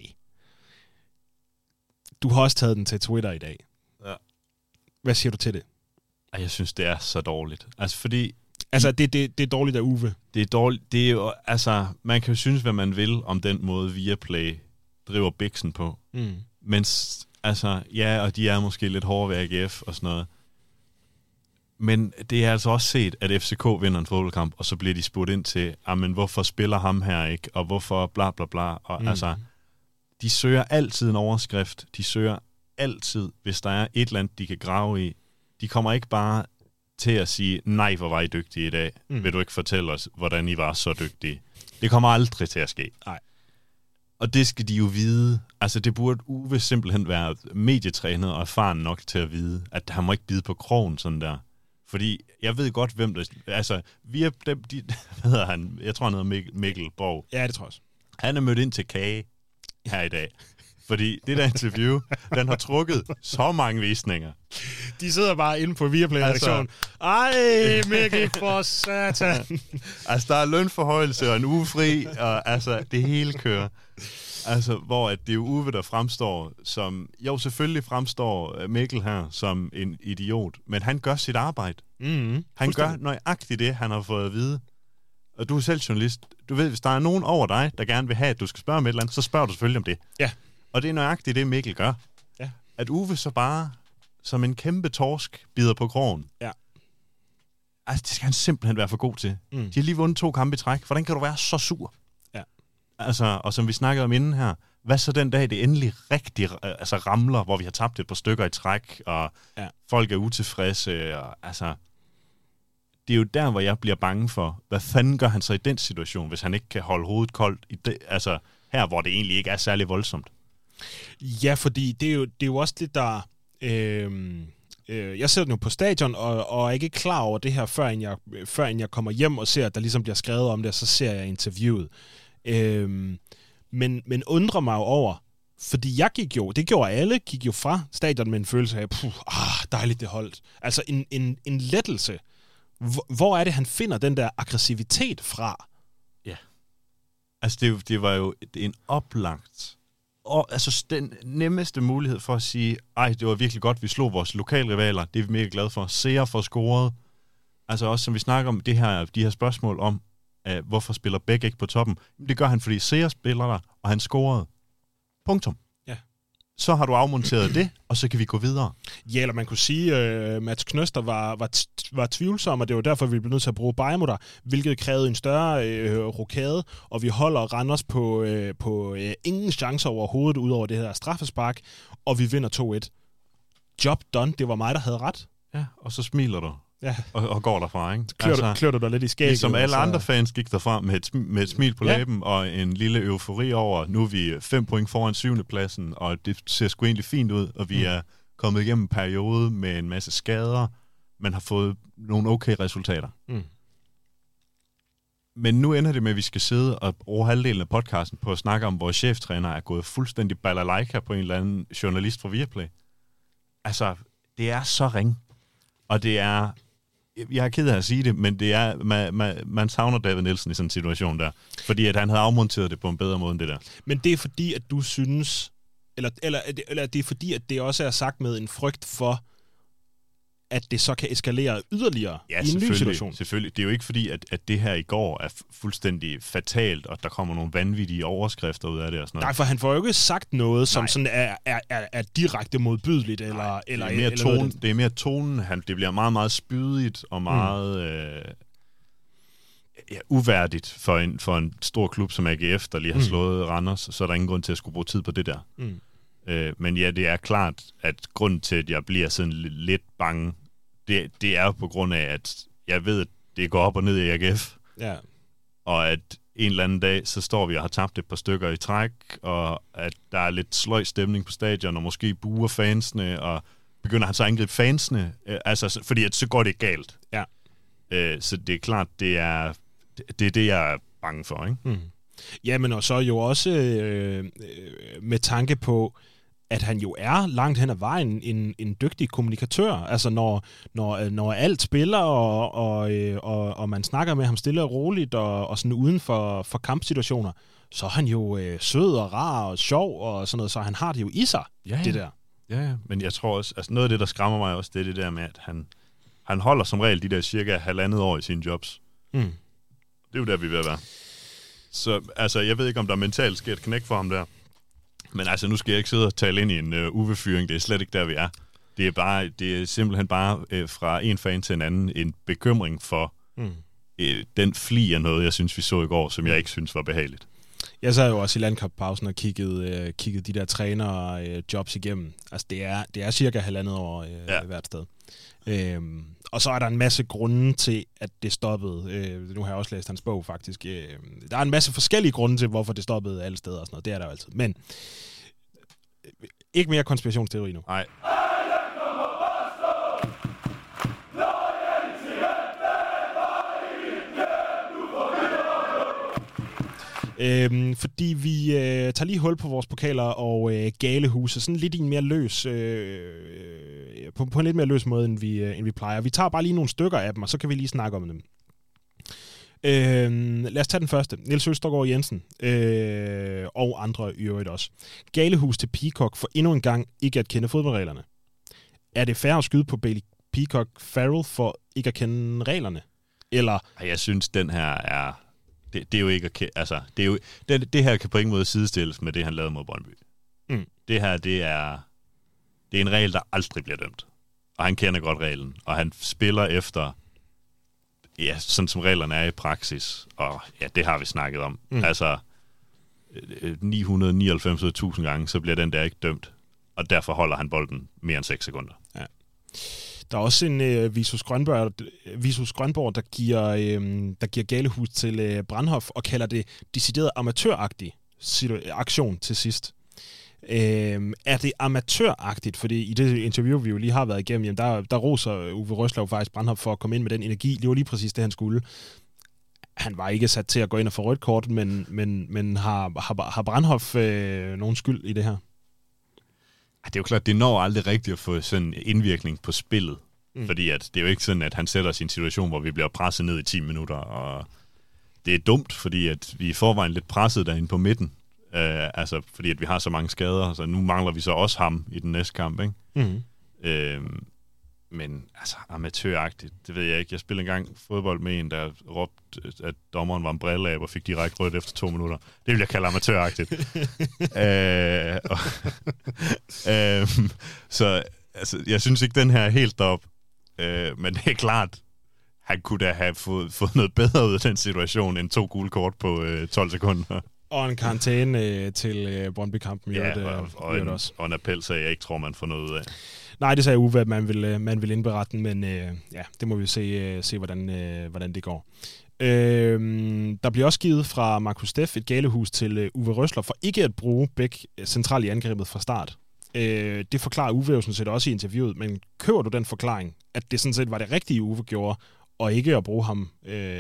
Du har også taget den til Twitter i dag. Ja. Hvad siger du til det? Jeg synes, det er så dårligt. Altså, fordi... Altså, det er dårligt af Uwe. Det er dårligt. Det er jo, altså, man kan jo synes, hvad man vil om den måde, Viaplay driver biksen på. Mm. Men, altså, ja, og de er måske lidt hårde ved AGF og sådan noget. Men det er altså også set, at FCK vinder en fodboldkamp, og så bliver de spurgt ind til, men hvorfor spiller ham her ikke, og hvorfor bla bla bla. Og altså... De søger altid en overskrift. De søger altid, hvis der er et eller andet, de kan grave i. De kommer ikke bare til at sige, nej, hvor var I dygtige i dag. Vil du ikke fortælle os, hvordan I var så dygtige? Det kommer aldrig til at ske. Nej. Og det skal de jo vide. Altså, det burde Uwe simpelthen være medietrænet og erfaren nok til at vide, at han må ikke bide på krogen sådan der. Fordi jeg ved godt, hvem der... Altså, hvad hedder han? Jeg tror, han hedder Mikkel Borg. Ja, det tror jeg også. Han er mødt ind til kage her i dag. Fordi det der interview, den har trukket så mange visninger. De sidder bare inde på Viaplay-redaktionen. Ej, Mikkel, for satan. Altså, der er lønforhøjelse og en uge fri, og altså, det hele kører. Altså, hvor at det er Uwe, der fremstår som... Jo, selvfølgelig fremstår Mikkel her som en idiot, men han gør sit arbejde. Mm-hmm. Han gør nøjagtigt det, han har fået at vide. Og du er selv journalist. Du ved, hvis der er nogen over dig, der gerne vil have, at du skal spørge om et eller andet, så spørger du selvfølgelig om det. Ja. Og det er nøjagtigt det, Mikkel gør. Ja. At Uwe så bare, som en kæmpe torsk, bider på krogen. Ja. Altså, det skal han simpelthen være for god til. De har lige vundet 2 kampe i træk. Hvordan kan du være så sur? Ja. Altså, og som vi snakkede om inden her, hvad så den dag, det endelig rigtig ramler, hvor vi har tabt et par stykker i træk, og folk er utilfredse, og altså... Det er jo der, hvor jeg bliver bange for, hvad fanden gør han så i den situation, hvis han ikke kan holde hovedet koldt, altså her, hvor det egentlig ikke er særlig voldsomt? Ja, fordi det er jo også det, der... jeg sidder nu på stadion, og er ikke klar over det her, før jeg kommer hjem og ser, at der ligesom bliver skrevet om det, og så ser jeg interviewet. Men undrer mig jo over, fordi det gjorde alle, gik jo fra stadion med en følelse af, dejligt det holdt. Altså en lettelse. Hvor er det, han finder den der aggressivitet fra? Ja. Altså, det var jo en oplagt... Og altså, den nemmeste mulighed for at sige, det var virkelig godt, vi slog vores lokalrivaler. Det er vi mega glade for. Seer for scoret. Altså også, som vi snakker om, de her spørgsmål om, hvorfor spiller Bæk ikke på toppen? Det gør han, fordi Seer spiller der, og han scorede. Punktum. Så har du afmonteret det, og så kan vi gå videre. Ja, eller man kunne sige, at Mats Knøster var tvivlsom, og det var derfor, vi blev nødt til at bruge Bajmo der, hvilket krævede en større rokade, og vi holder Randers på ingen chancer overhovedet, ud over det her straffespark, og vi vinder 2-1. Job done, det var mig, der havde ret. Ja, og så smiler du. og går derfra, ikke? Klør du dig lidt i skægget? Som alle andre fans gik derfra med et smil på læben og en lille eufori over, nu er vi 5 point foran 7. pladsen, og det ser sgu egentlig fint ud, og vi er kommet igennem en periode med en masse skader, men har fået nogle okay resultater. Men nu ender det med, at vi skal sidde og bruge halvdelen af podcasten på at snakke om, hvor cheftræner er gået fuldstændig balalaika på en eller anden journalist fra Viaplay. Altså, det er så ring. Og det er... Jeg er ked af at sige det, men det er... Man savner David Nielsen i sådan en situation der. Fordi at han havde afmonteret det på en bedre måde end det der. Men det er fordi, at du synes... Eller det er fordi, at det også er sagt med en frygt for, at det så kan eskalere yderligere i en ny situation. Selvfølgelig. Det er jo ikke fordi, at det her i går er fuldstændig fatalt, og der kommer nogle vanvittige overskrifter ud af det og sådan noget. Nej, for han får jo ikke sagt noget, som sådan er direkte modbydeligt. Nej, det er mere tonen. Det bliver meget, meget spydigt og meget uværdigt for en stor klub som AGF, der lige har slået Randers, så er der ingen grund til at skulle bruge tid på det der. Men ja, det er klart, at grunden til, at jeg bliver sådan lidt bange, det er på grund af, at jeg ved, at det går op og ned i AGF. Ja. Og at en eller anden dag, så står vi og har tabt et par stykker i træk, og at der er lidt sløj stemning på stadion, og måske buer fansene, og begynder han så at angribe fansene, fordi at så går det galt. Ja. Så det er klart, det er det, jeg er bange for, ikke? Ja, men og så jo også med tanke på, at han jo er langt hen ad vejen en dygtig kommunikatør. Altså når alt spiller, og man snakker med ham stille og roligt, og sådan uden for kampsituationer, så er han jo sød og rar og sjov og sådan noget, så han har det jo i sig, det der. Ja, men jeg tror også, altså noget af det, der skræmmer mig også, det er det der med, at han holder som regel de der cirka 1,5 år i sine jobs. Det er jo der, vi er ved at være. Så altså, jeg ved ikke, om der mentalt sker et knæk for ham der. Men altså, nu skal jeg ikke sidde og tale ind i en UV-fyring. Det er slet ikke der, vi er. Det er simpelthen bare fra en fan til en anden en bekymring for den fli af noget, jeg synes, vi så i går, som jeg ikke synes var behageligt. Jeg sad jo også i landkampausen og kiggede de der træner-jobs igennem. Altså, det er cirka 1,5 år hvert sted. Og så er der en masse grunde til, at det stoppede. Nu har jeg også læst hans bog, faktisk. Der er en masse forskellige grunde til, hvorfor det stoppede alle steder og sådan noget. Det er der jo altid. Men ikke mere konspirationsteori nu. Nej. Fordi vi tager lige hul på vores pokaler og galehuse, sådan lidt i en mere løs, på en lidt mere løs måde, end vi plejer. Vi tager bare lige nogle stykker af dem, og så kan vi lige snakke om dem. Lad os tage den første. Niels Østergaard Jensen, og andre i øvrigt også. Galehus til Peacock for endnu en gang ikke at kende fodboldreglerne. Er det fair at skyde på Bailey Peacock Farrell for ikke at kende reglerne? Eller? Jeg synes, den her er... Det er jo ikke... Altså, det er jo, det her kan på ingen måde sidestilles med det, han lavede mod Brøndby. Det her, det er en regel, der aldrig bliver dømt. Og han kender godt reglen. Og han spiller efter... Ja, sådan som reglerne er i praksis. Og ja, det har vi snakket om. Altså, 999 ud af 1000 gange, så bliver den der ikke dømt. Og derfor holder han bolden mere end 6 sekunder. Ja. Der er også en Visus Grønborg, der giver galehus til Brandhoff og kalder det decideret amatøragtig aktion til sidst. Er det amatøragtigt? Fordi i det interview, vi jo lige har været igennem, der roser Uwe Røslev faktisk Brandhoff for at komme ind med den energi. Det var lige præcis det, han skulle. Han var ikke sat til at gå ind og få rødt kort, men har Brandhoff nogen skyld i det her? Det er jo klart, det når aldrig rigtigt at få sådan en indvirkning på spillet. Fordi at det er jo ikke sådan, at han sætter os i en situation, hvor vi bliver presset ned i 10 minutter. Og det er dumt, fordi at vi i forvejen lidt presset derinde på midten. Fordi at vi har så mange skader. Så nu mangler vi så også ham i den næste kamp, ikke? Men altså, amatøragtigt, det ved jeg ikke. Jeg spillede engang fodbold med en, der råbte, at dommeren var en brilleab og fik direkte rødt efter 2 minutter. Det vil jeg kalde amatøragtigt. Så altså, jeg synes ikke, den her er helt derop. Men det er klart, han kunne da have fået noget bedre ud af den situation, end 2 gule kort på 12 sekunder. Og en karantæne til Brøndby-kampen. Og en appelsag, jeg ikke tror, man får noget ud af. Nej, det sagde Uwe, at man vil indberette den, men det må vi se hvordan det går. Der bliver også givet fra Markus Steff et galehus til Uwe Røsler for ikke at bruge Bæk centralt i angrebet fra start. Det forklarer Uwe jo sådan set også i interviewet, men køber du den forklaring, at det sådan set var det rigtige, Uwe gjorde, og ikke at bruge ham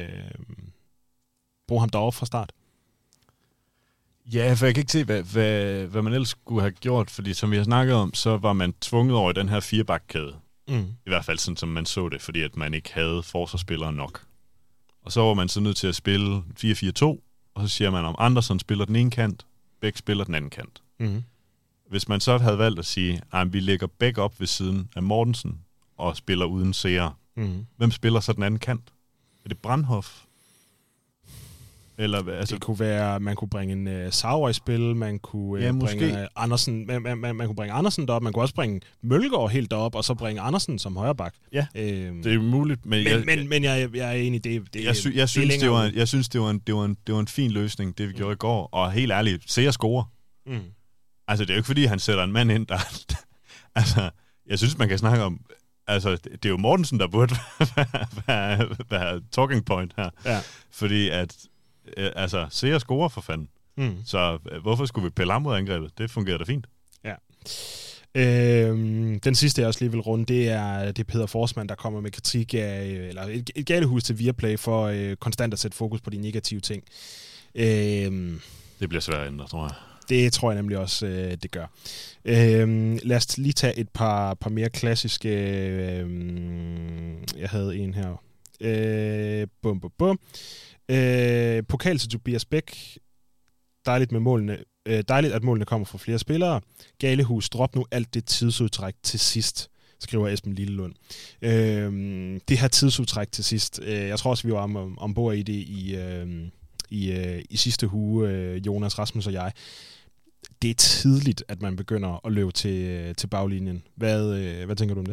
derovre fra start? Ja, for jeg kan ikke se, hvad man ellers skulle have gjort, fordi som vi har snakket om, så var man tvunget over i den her firebakkæde. I hvert fald sådan, som man så det, fordi at man ikke havde forsvarsspillere nok. Og så var man så nødt til at spille 4-4-2, og så siger man, om Andersen spiller den ene kant, Bæk spiller den anden kant. Hvis man så havde valgt at sige, at vi lægger Bæk op ved siden af Mortensen og spiller uden seere, hvem spiller så den anden kant? Er det Brandhoff? Eller, altså, det kunne være, man kunne bringe en Sauer i spil, man kunne bringe Andersen, man kunne bringe Andersen derop, man kunne også bringe Mølgaard helt derop, og så bringe Andersen som højreback. Ja, det er muligt, men jeg er enig i det. Jeg synes, det var en fin løsning, det vi gjorde i går, og helt ærligt, se at score. Altså, det er jo ikke fordi, han sætter en mand ind, der... altså, jeg synes, man kan snakke om... Altså, det er jo Mortensen, der burde være talking point her. Ja. Fordi at... Altså, se at score for fanden. Så hvorfor skulle vi pille ham ud af angrebet? Det fungerer da fint. Ja. Den sidste, jeg også lige vil runde, det er Peter Forsman, der kommer med kritik af... Eller et galehus til Viaplay for konstant at sætte fokus på de negative ting. Det bliver svært at ændre, tror jeg. Det tror jeg nemlig også, det gør. Lad os lige tage et par mere klassiske... jeg havde en her. Pokal til Tobias Bæk. Dejligt med målene. Dejligt, at målene kommer fra flere spillere. Galehus, drop nu alt det tidsudtræk til sidst, skriver Esben Lillelund. Det her tidsudtræk til sidst, jeg tror også, vi var ombord i det i sidste uge, Jonas, Rasmus og jeg. Det er tidligt, at man begynder at løbe til baglinjen. Hvad tænker du om det?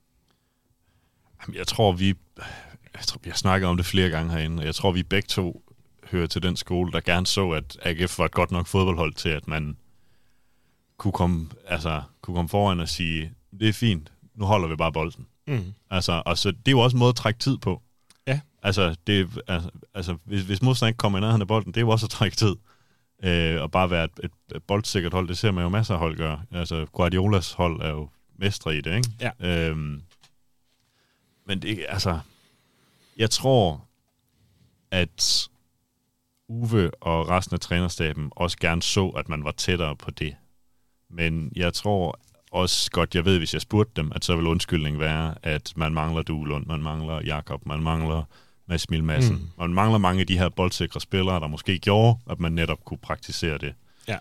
Jeg tror, vi har snakket om det flere gange herinde, og jeg tror, vi begge to hører til den skole, der gerne så, at AGF var et godt nok fodboldhold til, at man kunne komme foran og sige, det er fint, nu holder vi bare bolden. Altså, og så det er jo også en måde at trække tid på. Ja. Altså, hvis modstanderen ikke kommer i nærheden af bolden, det er jo også at trække tid. Og bare være et boldsikkert hold, det ser man jo masser af hold gøre. Altså, Guardiolas hold er jo mestre i det, ikke? Ja. Men det, altså... Jeg tror, at Uwe og resten af trænerstaben også gerne så, at man var tættere på det. Men jeg tror også godt, jeg ved, hvis jeg spurgte dem, at så vil undskyldningen være, at man mangler Duelund, man mangler Jakob, man mangler Mads Emil Madsen. Man mangler mange af de her boldsikre spillere, der måske gjorde, at man netop kunne praktisere det. Ja.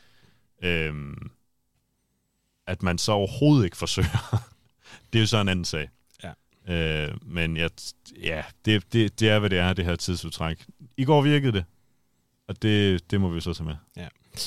At man så overhovedet ikke forsøger, det er jo så en anden sag. Men det er, hvad det er, det her tidsudtræk. I går virkede det, og det må vi så tage med. Ja.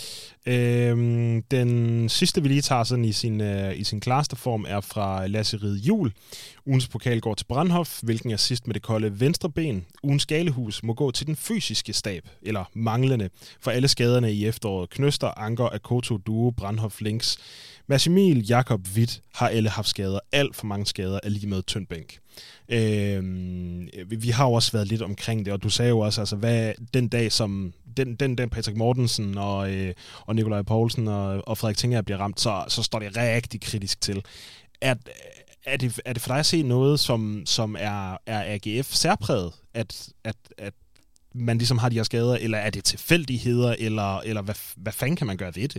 Den sidste, vi lige tager sådan i sin klareste form, er fra Lasse Ride Juhl. Ugens pokal går til Brandhoff, hvilken er sidst med det kolde venstre ben. Ugens galehus må gå til den fysiske stab, eller manglende, for alle skaderne i efteråret. Knøster, Anker, Akoto, Duo, Brandhoff, Links. Mads Emil, Jakob, Hvidt har alle haft skader. Alt for mange skader er lige med tynd bænk. Vi har jo også været lidt omkring det, og du sagde jo også, altså, hvad den dag, som den Patrick Mortensen og Nikolaj Poulsen og Frederik Tinger bliver ramt, så står det rigtig kritisk til. Er det for dig at se noget, som er AGF særpræget, at man ligesom har de her skader, eller er det tilfældigheder, eller hvad fanden kan man gøre ved det?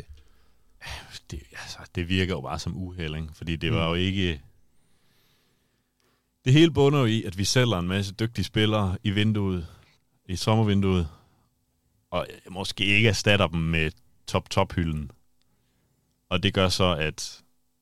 Det virker jo bare som uheld, fordi det var jo ikke... Det hele bunder jo i, at vi sælger en masse dygtige spillere i vinduet, i sommervinduet, og måske ikke erstatter dem med top-hylden. Og det gør så, at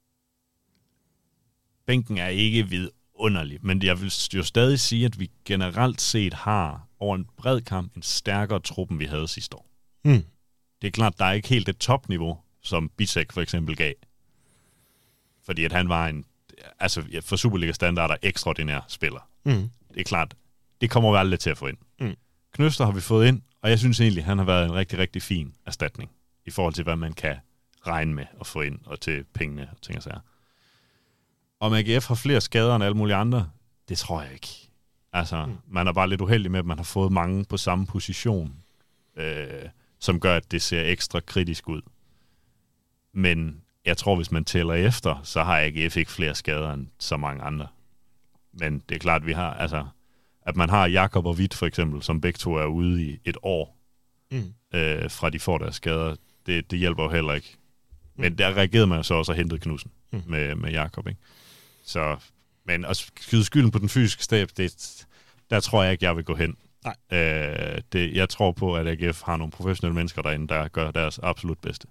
bænken er ikke vidunderlig, men jeg vil jo stadig sige, at vi generelt set har over en bred kamp en stærkere trup, end vi havde sidste år. Det er klart, der er ikke helt det topniveau, som Bisek for eksempel gav. Fordi at han var for Superliga-standarder ekstraordinær spiller. Det er klart, det kommer vi aldrig til at få ind. Knøster har vi fået ind, Og jeg synes egentlig, han har været en rigtig, rigtig fin erstatning i forhold til, hvad man kan regne med at få ind, og til pengene og ting og sager. Om AGF har flere skader end alle mulige andre, det tror jeg ikke. Altså, man er bare lidt uheldig med, at man har fået mange på samme position, som gør, at det ser ekstra kritisk ud. Men jeg tror, hvis man tæller efter, så har AGF ikke flere skader end så mange andre. Men det er klart, at vi har, altså, at man har Jakob og Hvidt for eksempel, som begge to er ude i et år, fra de får deres skader. Det hjælper jo heller ikke. Men der reagerede man jo så også og hentede Knudsen med Jakob, ikke? Så, men at skyde skylden på den fysiske stab, der tror jeg ikke, jeg vil gå hen. Nej. Jeg tror på, at AGF har nogle professionelle mennesker derinde, der gør deres absolut bedste.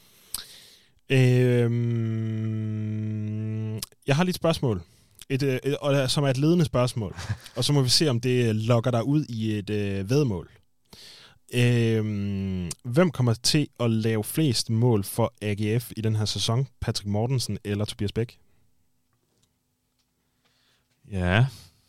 Jeg har lige et spørgsmål, som er et ledende spørgsmål, og så må vi se, om det lokker dig ud i et væddemål. Hvem kommer til at lave flest mål for AGF i den her sæson? Patrick Mortensen eller Tobias Bæk? Ja.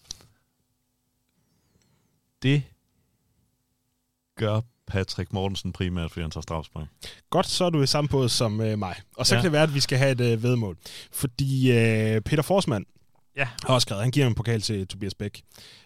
Det gør Patrick Mortensen primært, fordi han tager strafspark. Godt, så er du i samme båd som mig. Og så kan det være, at vi skal have et væddemål. Fordi Peter Forsman har også skrevet, han giver en pokal til Tobias Bæk.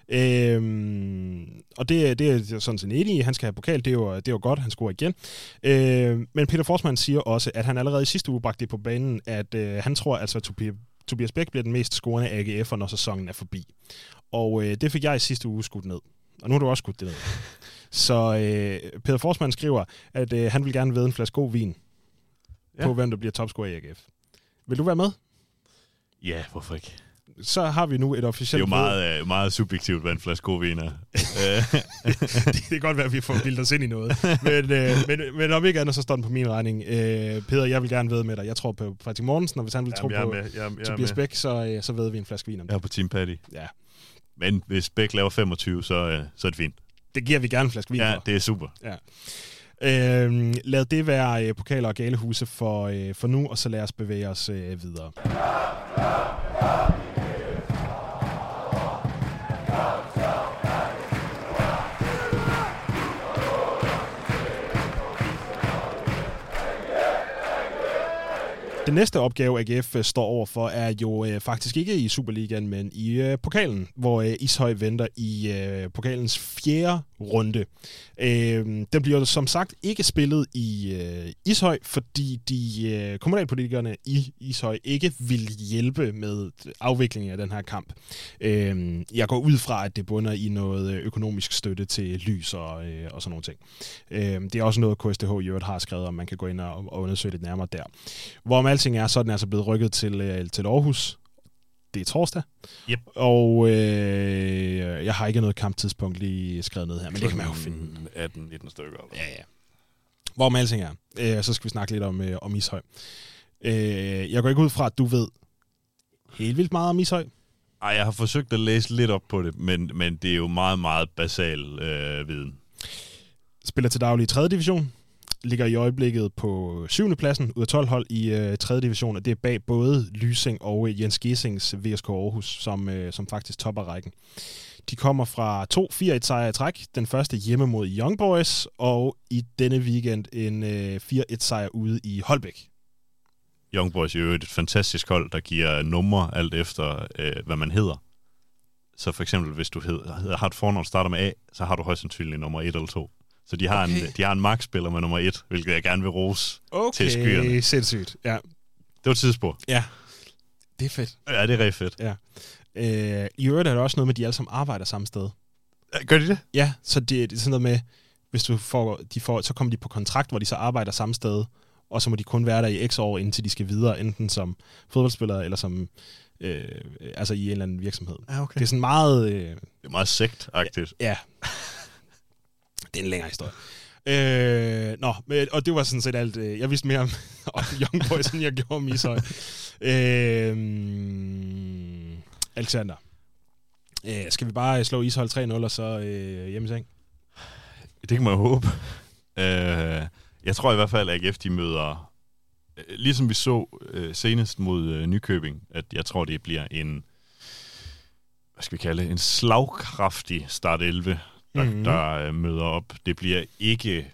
Og det er sådan set enig i. Han skal have pokal, det er jo godt, han scorer igen. Men Peter Forsman siger også, at han allerede i sidste uge bragte det på banen, at han tror altså, at Tobias Bæk bliver den mest scorende AGF'er, når sæsonen er forbi. Og det fik jeg i sidste uge skudt ned. Og nu har du også skudt det ned. Så Peter Forsman skriver, at han vil gerne vædde en flaske god vin på, hvem der bliver topscorer i AGF. Vil du være med? Ja, hvorfor ikke? Så har vi nu et officielt... Det er jo meget subjektivt, hvad en flaske god vin er. Det kan godt være, at vi får bildet os ind i noget. Men om ikke andet, så står den på min regning. Peder, jeg vil gerne vædde med dig. Jeg tror på Patrick Mortensen, og hvis han vil tro på Tobias Bæk, så vædder vi en flaske vin om det. Jeg er på Team Paddy. Ja. Men hvis Bæk laver 25, så er det fint. Det giver vi gerne en flaske vin for. Ja, det er super. Ja. Lad det være pokaler og galehuse for nu, og så lad os bevæge os videre. Den næste opgave, AGF står overfor, er jo faktisk ikke i Superligaen, men i pokalen, hvor Ishøj venter i pokalens 4. runde. Den bliver som sagt ikke spillet i Ishøj, fordi de kommunalpolitikerne i Ishøj ikke vil hjælpe med afviklingen af den her kamp. Jeg går ud fra, at det bunder i noget økonomisk støtte til lys og sådan nogle ting. Det er også noget, KSTH i øvrigt har skrevet, om man kan gå ind og undersøge det nærmere der. Hvorom alting er, så er den altså blevet rykket til Aarhus. Det er torsdag. Yep. Og jeg har ikke noget kamptidspunkt lige skrevet ned her, men det kan man jo finde. 18-19 stykker. Ja. Hvorom alting er, så skal vi snakke lidt om Ishøj. Jeg går ikke ud fra, at du ved helt vildt meget om Ishøj. Ej, jeg har forsøgt at læse lidt op på det, men det er jo meget, meget basal viden. Spiller til daglig i 3. division. Ligger i øjeblikket på 7. pladsen ud af 12 hold i 3. division, og det er bag både Lysing og Jens Gesings VSK Aarhus, som faktisk topper rækken. De kommer fra 2 4-1 sejre i træk. Den første hjemme mod Young Boys, og i denne weekend en 4-1 sejr ude i Holbæk. Young Boys er jo et fantastisk hold, der giver numre alt efter, hvad man hedder. Så for eksempel, hvis du har et fornavn, starter med A, så har du højst sandsynligt nummer 1 eller 2. Så de har en markspiller med nummer 1, hvilket jeg gerne vil rose til skyerne. Okay, sindssygt. Ja. Det var et tidsspor. Ja, det er fedt. Ja, det er rigtig fedt. Ja. I øvrigt er der også noget med, at de alle sammen arbejder samme sted. Gør de det? Ja, så det er sådan noget med, hvis du så kommer de på kontrakt, hvor de så arbejder samme sted, og så må de kun være der i x år, indtil de skal videre, enten som fodboldspillere eller som altså i en eller anden virksomhed. Ja, okay. Det er sådan meget... det er meget sektagtigt. Ja. Det er en længere historie. Og det var sådan set alt. Jeg vidste mere om Young Boys, end jeg gjorde om Ishøj. Alexander. Skal vi bare slå Ishøj 3-0 og så hjemme i seng? Det kan man jo håbe. Jeg tror i hvert fald, at AGF de møder, ligesom vi så senest mod Nykøbing, at jeg tror, det bliver en slagkraftig start 11. der møder op. Det bliver ikke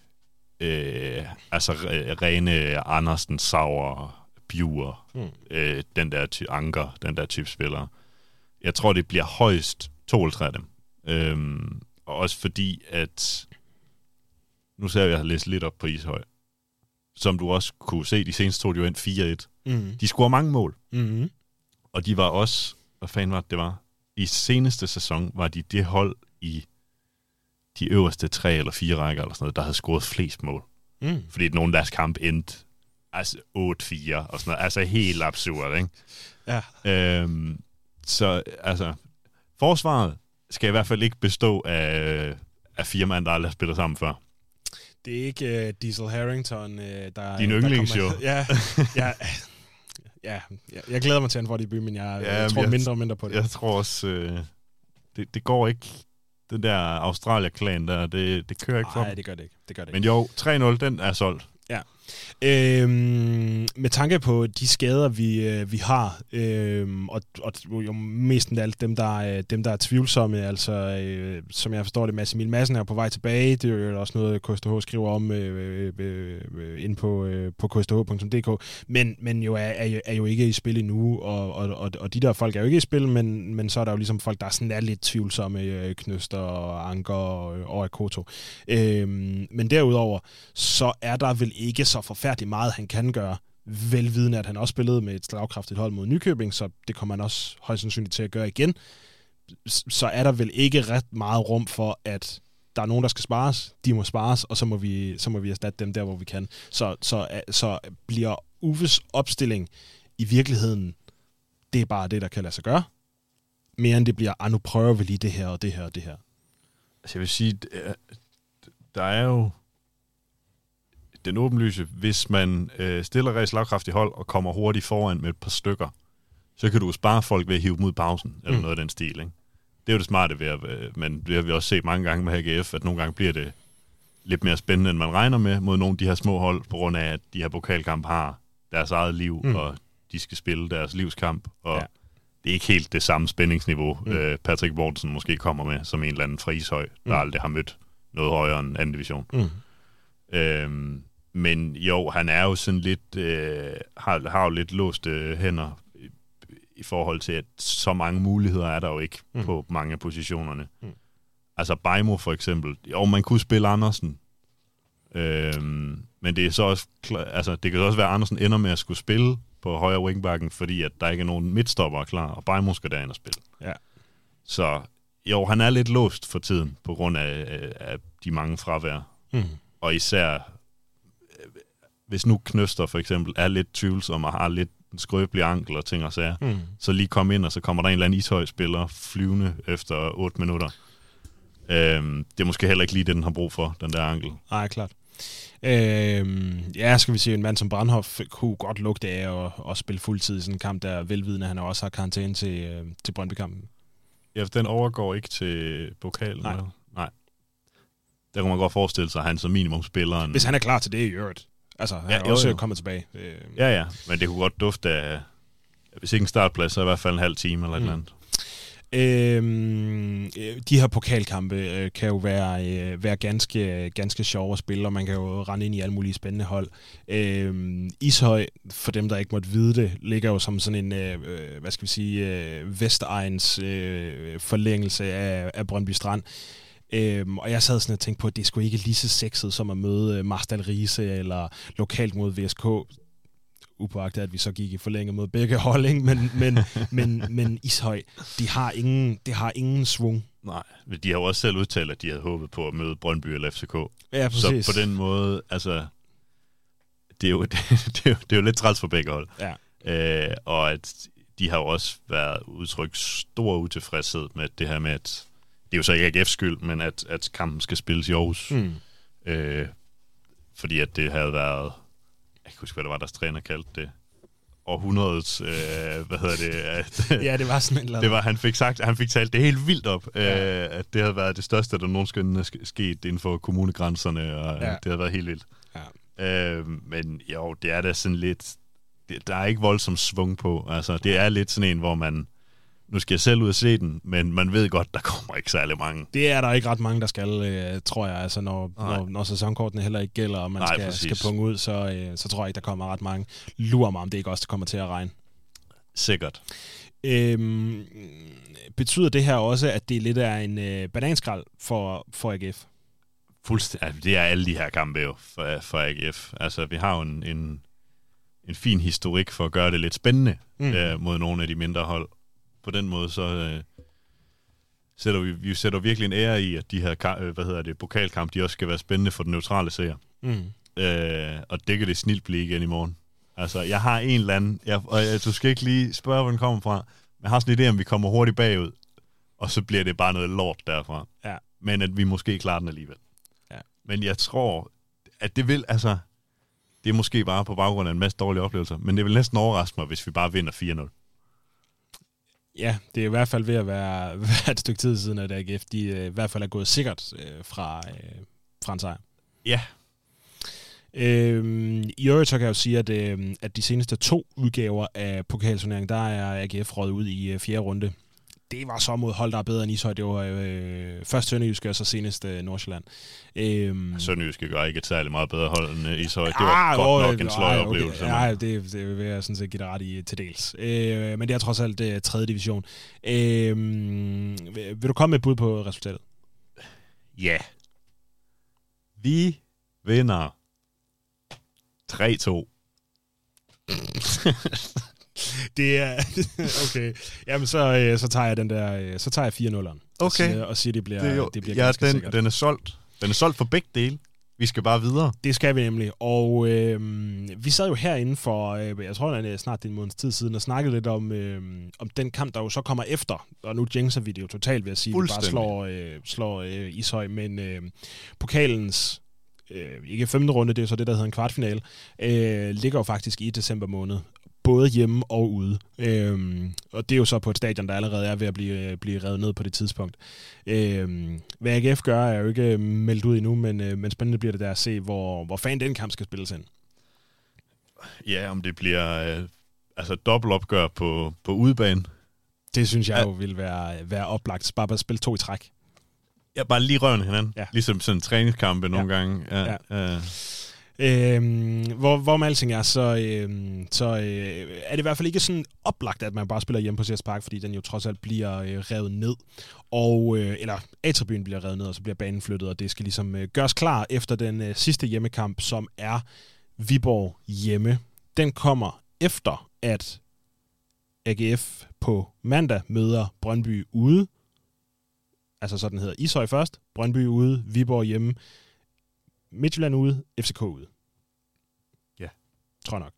rene Andersen, Sauer, Bjur, den der Anker, den der type spillere. Jeg tror, det bliver højst 2 eller 3 af dem. Og også fordi, at nu ser jeg har læst lidt op på Ishøj, som du også kunne se, de seneste 2, de var ind 4-1. De scorer mange mål. Og de var også, hvad fanden var det var? I seneste sæson var de det hold i de øverste 3 eller 4 rækker, eller sådan noget, der havde scoret flest mål. Fordi nogle af deres kamp endte 8-4 og sådan noget. Altså helt absurd, ikke? Ja. Så altså, forsvaret skal i hvert fald ikke bestå af 4 mand, der aldrig har spillet sammen før. Det er ikke Diesel Harrington, der... Din yndlings, jo. Ja, jeg glæder mig til, at han får debut, men jeg tror mindre og mindre på det. Jeg tror også, det går ikke. Den der Australia-klan der, det kører ikke for. Nej, det gør det ikke. Men jo, 3-0, den er solgt. Ja. Med tanke på de skader, vi har, og jo mest end alt dem, der er tvivlsomme, altså som jeg forstår det, Mads Emil Madsen er på vej tilbage. Det er jo også noget, KSTH skriver om inde på ksth.dk, men jo er jo ikke i spil endnu, og de der folk er jo ikke i spil, men så er der jo ligesom folk, der er sådan lidt tvivlsomme, Knøster og Anker og Akoto. Men derudover, så er der vel ikke så forfærdeligt meget, han kan gøre, velvidende, at han også spillede med et slagkraftigt hold mod Nykøbing, så det kommer han også højst sandsynligt til at gøre igen. Så er der vel ikke ret meget rum for, at der er nogen, der skal spares, de må spares, og så må vi erstatte dem der, hvor vi kan. Så bliver Uffes opstilling i virkeligheden, det er bare det, der kan lade sig gøre, mere end det bliver, nu prøver vi lige det her, og det her, og det her. Altså jeg vil sige, der er jo den åbenlyse, hvis man stiller rigtig slagkraftigt hold og kommer hurtigt foran med et par stykker, så kan du spare folk ved at hive dem ud i pausen, eller noget af den stil, ikke? Det er jo det smarte ved men det har vi også set mange gange med AGF, at nogle gange bliver det lidt mere spændende, end man regner med, mod nogle af de her små hold, på grund af, at de her pokalkamp har deres eget liv, og de skal spille deres livskamp, og det er ikke helt det samme spændingsniveau, Patrick Mortensen måske kommer med, som en eller anden fra Ishøj, der aldrig har mødt noget højere end anden division. Men jo, han er jo sådan lidt, har jo lidt låste hænder i forhold til, at så mange muligheder er der jo ikke på mange af positionerne. Altså Bajmo for eksempel, jo, man kunne spille Andersen, men det er så også, altså det kan også være, at Andersen ender med at skulle spille på højre wingbacken, fordi at der ikke er nogen midtstopper klar, og Bajmo skal derind og spille. Ja. Så jo, han er lidt låst for tiden, på grund af de mange fravær. Og især, hvis nu Knøster for eksempel er lidt tvivlsom og har lidt en skrøbelig ankel og ting og sager, så lige kom ind, og så kommer der en eller anden Ishøj-spiller flyvende efter 8 minutter. Det er måske heller ikke lige det, den har brug for, den der ankel. Nej, klart. Skal vi sige, en mand som Brandhoff kunne godt lugte af at spille fuldtid i sådan en kamp, der velvidende, han også har karantæne til Brøndby-kampen. Ja, den overgår ikke til pokalen. Nej. Der kan man godt forestille sig, at han som minimum spiller hvis han er klar til det i øvrigt. Altså, han er også kommet tilbage. Ja, men det kunne godt dufte af, hvis ikke en startplads, så i hvert fald en halv time eller et eller andet. De her pokalkampe kan jo være ganske sjove at spille, og man kan jo rende ind i alle mulige spændende hold. Ishøj, for dem der ikke måtte vide det, ligger jo som sådan en Vestegns forlængelse af Brøndby Strand. Og jeg sad sådan og tænkte på, at det skulle ikke lige så sexet som at møde Marstal Riise eller lokalt mod VSK, upåagtet at vi så gik i forlænget mod begge hold, ikke? Men Ishøj, det har ingen svung. Nej, de har jo også selv udtalt, at de havde håbet på at møde Brøndby eller FCK. Ja, præcis. Så på den måde, altså, det er jo lidt træls for begge hold. Ja. Og at de har jo også været udtrykt stor utilfredshed med det her med, at det er jo så ikke AGF's skyld, men at kampen skal spilles i Aarhus. Fordi at det havde været, jeg kan huske, hvad det var, deres træner kaldte det, århundredets, ja, det var sådan en det var, han fik talt det helt vildt op, at det havde været det største, der nogensinde er sket inden for kommunegrænserne, og det havde været helt vildt. Ja. Men jo, det er da sådan lidt, der er ikke voldsomt svung på, altså det er lidt sådan en, hvor nu skal jeg selv ud og se den, men man ved godt, der kommer ikke særlig mange. Det er der ikke ret mange, der skal, tror jeg. Altså, når sæsonkortene heller ikke gælder, og man skal punge ud, så tror jeg ikke, der kommer ret mange. Lurer mig, om det ikke også kommer til at regne. Sikkert. Betyder det her også, at det lidt er en bananskrald for AGF? Fuldstændig. Det er alle de her kampe jo for AGF. Altså, vi har jo en fin historik for at gøre det lidt spændende mod nogle af de mindre hold. På den måde, så sætter vi sætter virkelig en ære i, at de her pokalkamp, de også skal være spændende for den neutrale seer. Og det kan det snilt blive igen i morgen. Altså, jeg har en eller anden, du skal ikke lige spørge, hvor den kommer fra, men jeg har sådan en idé, om vi kommer hurtigt bagud, og så bliver det bare noget lort derfra. Ja. Men at vi måske klarer den alligevel. Ja. Men jeg tror, at det vil, altså, det er måske bare på baggrund af en masse dårlige oplevelser, men det vil næsten overraske mig, hvis vi bare vinder 4-0. Ja, det er i hvert fald ved at være et stykke tid siden, at AGF de i hvert fald er gået sikkert fra en sejr. Ja. I øvrigt så kan jeg jo sige, at de seneste 2 udgaver af pokalturneringen, der er AGF røget ud i 4. runde. Det var så mod hold, der er bedre end Ishøj. Det var først Sønderjyske, og så senest Nordsjælland. Sønderjyske gør ikke et særligt meget bedre hold end Ishøj. Det var godt nok en sløj oplevelse. Okay. Ja, det vil jeg sådan set give dig ret i til dels. Men det er trods alt 3. division. Vil du komme med et bud på resultatet? Ja. Vi vinder 3-2. Det er okay. Jamen så tager jeg den der, så tager jeg 4-0'eren. Okay. Og siger det bliver ganske sikkert. Den er solgt. Den er solgt for begge dele. Vi skal bare videre. Det skal vi nemlig. Og vi sad jo herinde for, jeg tror det er snart en måneds tid siden, og snakkede lidt om den kamp, der jo så kommer efter. Og nu jinxer vi det jo totalt ved at sige, at vi bare slår Ishøj, men pokalens ikke 5. runde, det er så det, der hedder en kvartfinale, ligger jo faktisk i december måned. Både hjemme og ude. Og det er jo så på et stadion, der allerede er ved at blive revet ned på det tidspunkt. Hvad AGF gør, er jo ikke meldt ud endnu, men spændende bliver det der at se, hvor fanden den kamp skal spilles ind. Ja, om det bliver dobbeltopgør på udebane. Det synes jeg jo vil være oplagt. Bare spille 2 i træk. Ja, bare lige røven hinanden. Ja. Ligesom sådan en træningskampe nogle gange. Ja. Hvor med alting er, så er det i hvert fald ikke sådan oplagt, at man bare spiller hjemme på CS Park, fordi den jo trods alt bliver revet ned. Eller A-tribunen bliver revet ned, og så bliver banen flyttet, og det skal ligesom gøres klar efter den sidste hjemmekamp, som er Viborg hjemme. Den kommer efter, at AGF på mandag møder Brøndby ude. Altså sådan hedder Ishøj først, Brøndby ude, Viborg hjemme, Midtjylland ude, FCK ude. Ja. Tror jeg nok.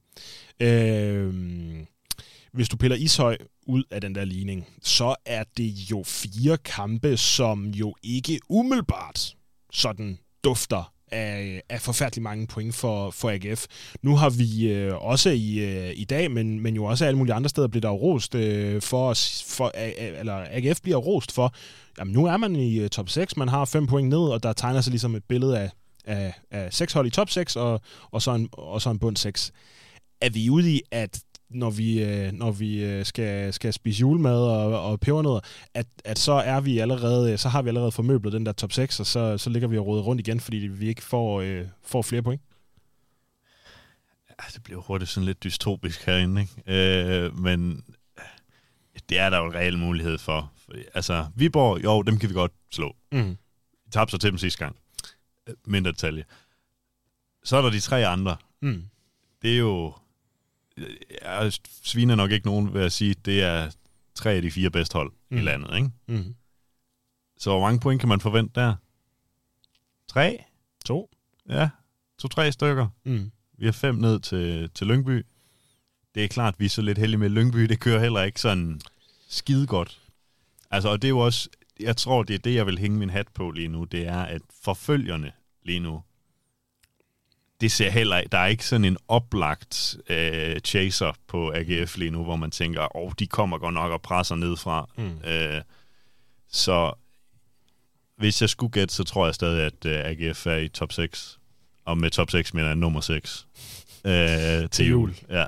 Hvis du piller Ishøj ud af den der ligning, så er det jo 4 kampe, som jo ikke umiddelbart sådan dufter af forfærdelig mange point for AGF. Nu har vi også i dag, men jo også alle mulige andre steder, bliver der rost eller AGF bliver rost for, jamen nu er man i top 6, man har 5 point ned, og der tegner sig ligesom et billede af 6 hold i top 6, og så en bund 6. Er vi ude i, at når vi skal spise julemad og pebernødder, at så har vi allerede formøblet den der top 6, og så ligger vi og roder rundt igen, fordi vi ikke får flere point? Ja, det bliver hurtigt sådan lidt dystopisk herinde, ikke? Men det er der jo en reel mulighed for. Altså, Viborg, jo, dem kan vi godt slå. Vi tabte så til dem sidste gang. Mindre detalje. Så er der de 3 andre. Det er jo... Jeg sviner nok ikke nogen ved at sige, at det er 3 af de 4 bedste hold i landet, ikke? Så hvor mange point kan man forvente der? 3? 2? Ja, 2-3 stykker. Vi har 5 ned til Lyngby. Det er klart, vi er så lidt heldige med Lyngby. Det kører heller ikke sådan skide godt. Altså, og det er jo også... Jeg tror, det er det, jeg vil hænge min hat på lige nu. Det er, at forfølgerne lige nu, det ser heller ikke... Der er ikke sådan en oplagt chaser på AGF lige nu, hvor man tænker, de kommer godt nok og presser nedfra. Så hvis jeg skulle gætte, så tror jeg stadig, at AGF er i top 6. Og med top 6 mener jeg nummer 6. Til jul. Ja.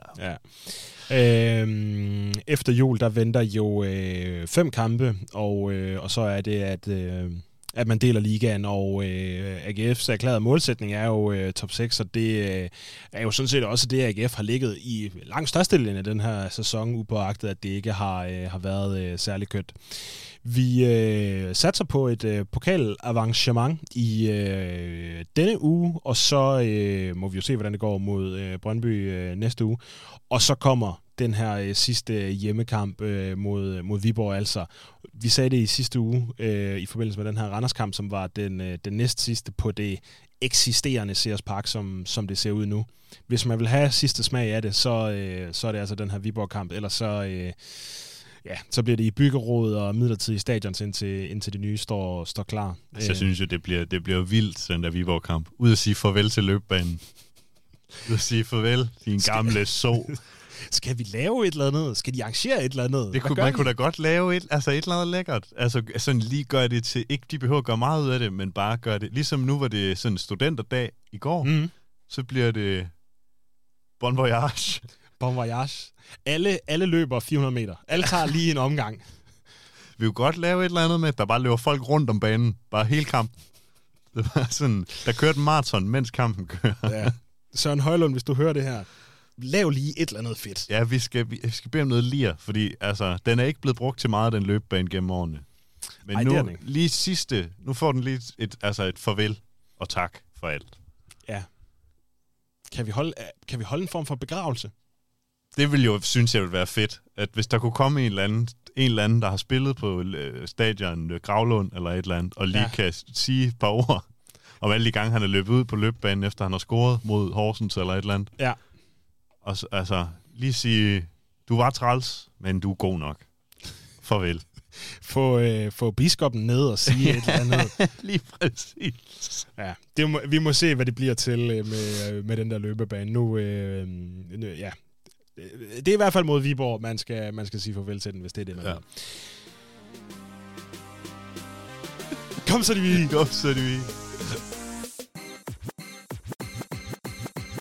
Efter jul, der venter jo 5 kampe, og så er det, at man deler ligaen, og AGF's erklærede målsætning er jo top 6, og det er jo sådan set også det, AGF har ligget i langt størstedelen af den her sæson, upåagtet at det ikke har været særlig kønt. Vi satser på et pokalavancement i denne uge, og så må vi jo se, hvordan det går mod Brøndby næste uge. Og så kommer den her sidste hjemmekamp mod Viborg. Altså, vi sagde det i sidste uge i forbindelse med den her Randers-kamp, som var den næst sidste på det eksisterende Sears Park, som det ser ud nu. Hvis man vil have sidste smag af det, så er det altså den her Viborg-kamp. Ellers så bliver det i byggeråd og midlertidige stadions, indtil det nye står klar. Altså, jeg synes jo, det bliver vildt, den der Viborg-kamp. Ud at sige farvel til løbebanen. Ud at sige farvel, din gamle så. Skal vi lave et eller andet? Skal de arrangere et eller andet? Man kunne da godt lave et eller andet lækkert. Altså sådan lige gøre det til, ikke de behøver at gøre meget ud af det, men bare gøre det. Ligesom nu var det sådan studenterdag i går, så bliver det Bon Voyage. Bon Voyage. Alle løber 400 meter. Alle tager lige en omgang. Vi kunne godt lave et eller andet med, at der bare løber folk rundt om banen. Bare hele kampen. Det var sådan, der kørte en maraton, mens kampen kører. Ja. Søren Højlund, hvis du hører det her, lav lige et eller andet fedt. Ja, vi skal bede om noget lir, fordi altså, den er ikke blevet brugt til meget, den løbebane gennem årene. Men nu, lige sidste, nu får den lige et farvel og tak for alt. Ja. Kan vi holde en form for begravelse? Det vil jo, synes jeg, vil være fedt, at hvis der kunne komme en eller anden, der har spillet på stadion Gravlund eller et eller andet, og lige kan sige et par ord om alle de gange, han er løbet ud på løbebanen, efter han har scoret mod Horsens eller et eller andet. Ja. Og altså, lige sige, du var træls, men du er god nok. Farvel. Få biskoppen ned og sige et eller andet. Lige præcis. Ja, vi må se, hvad det bliver til med den der løbebane. Nu, ja. Det er i hvert fald mod Viborg, man skal sige farvel til den, hvis det er det, man gør. Kom så, de vi.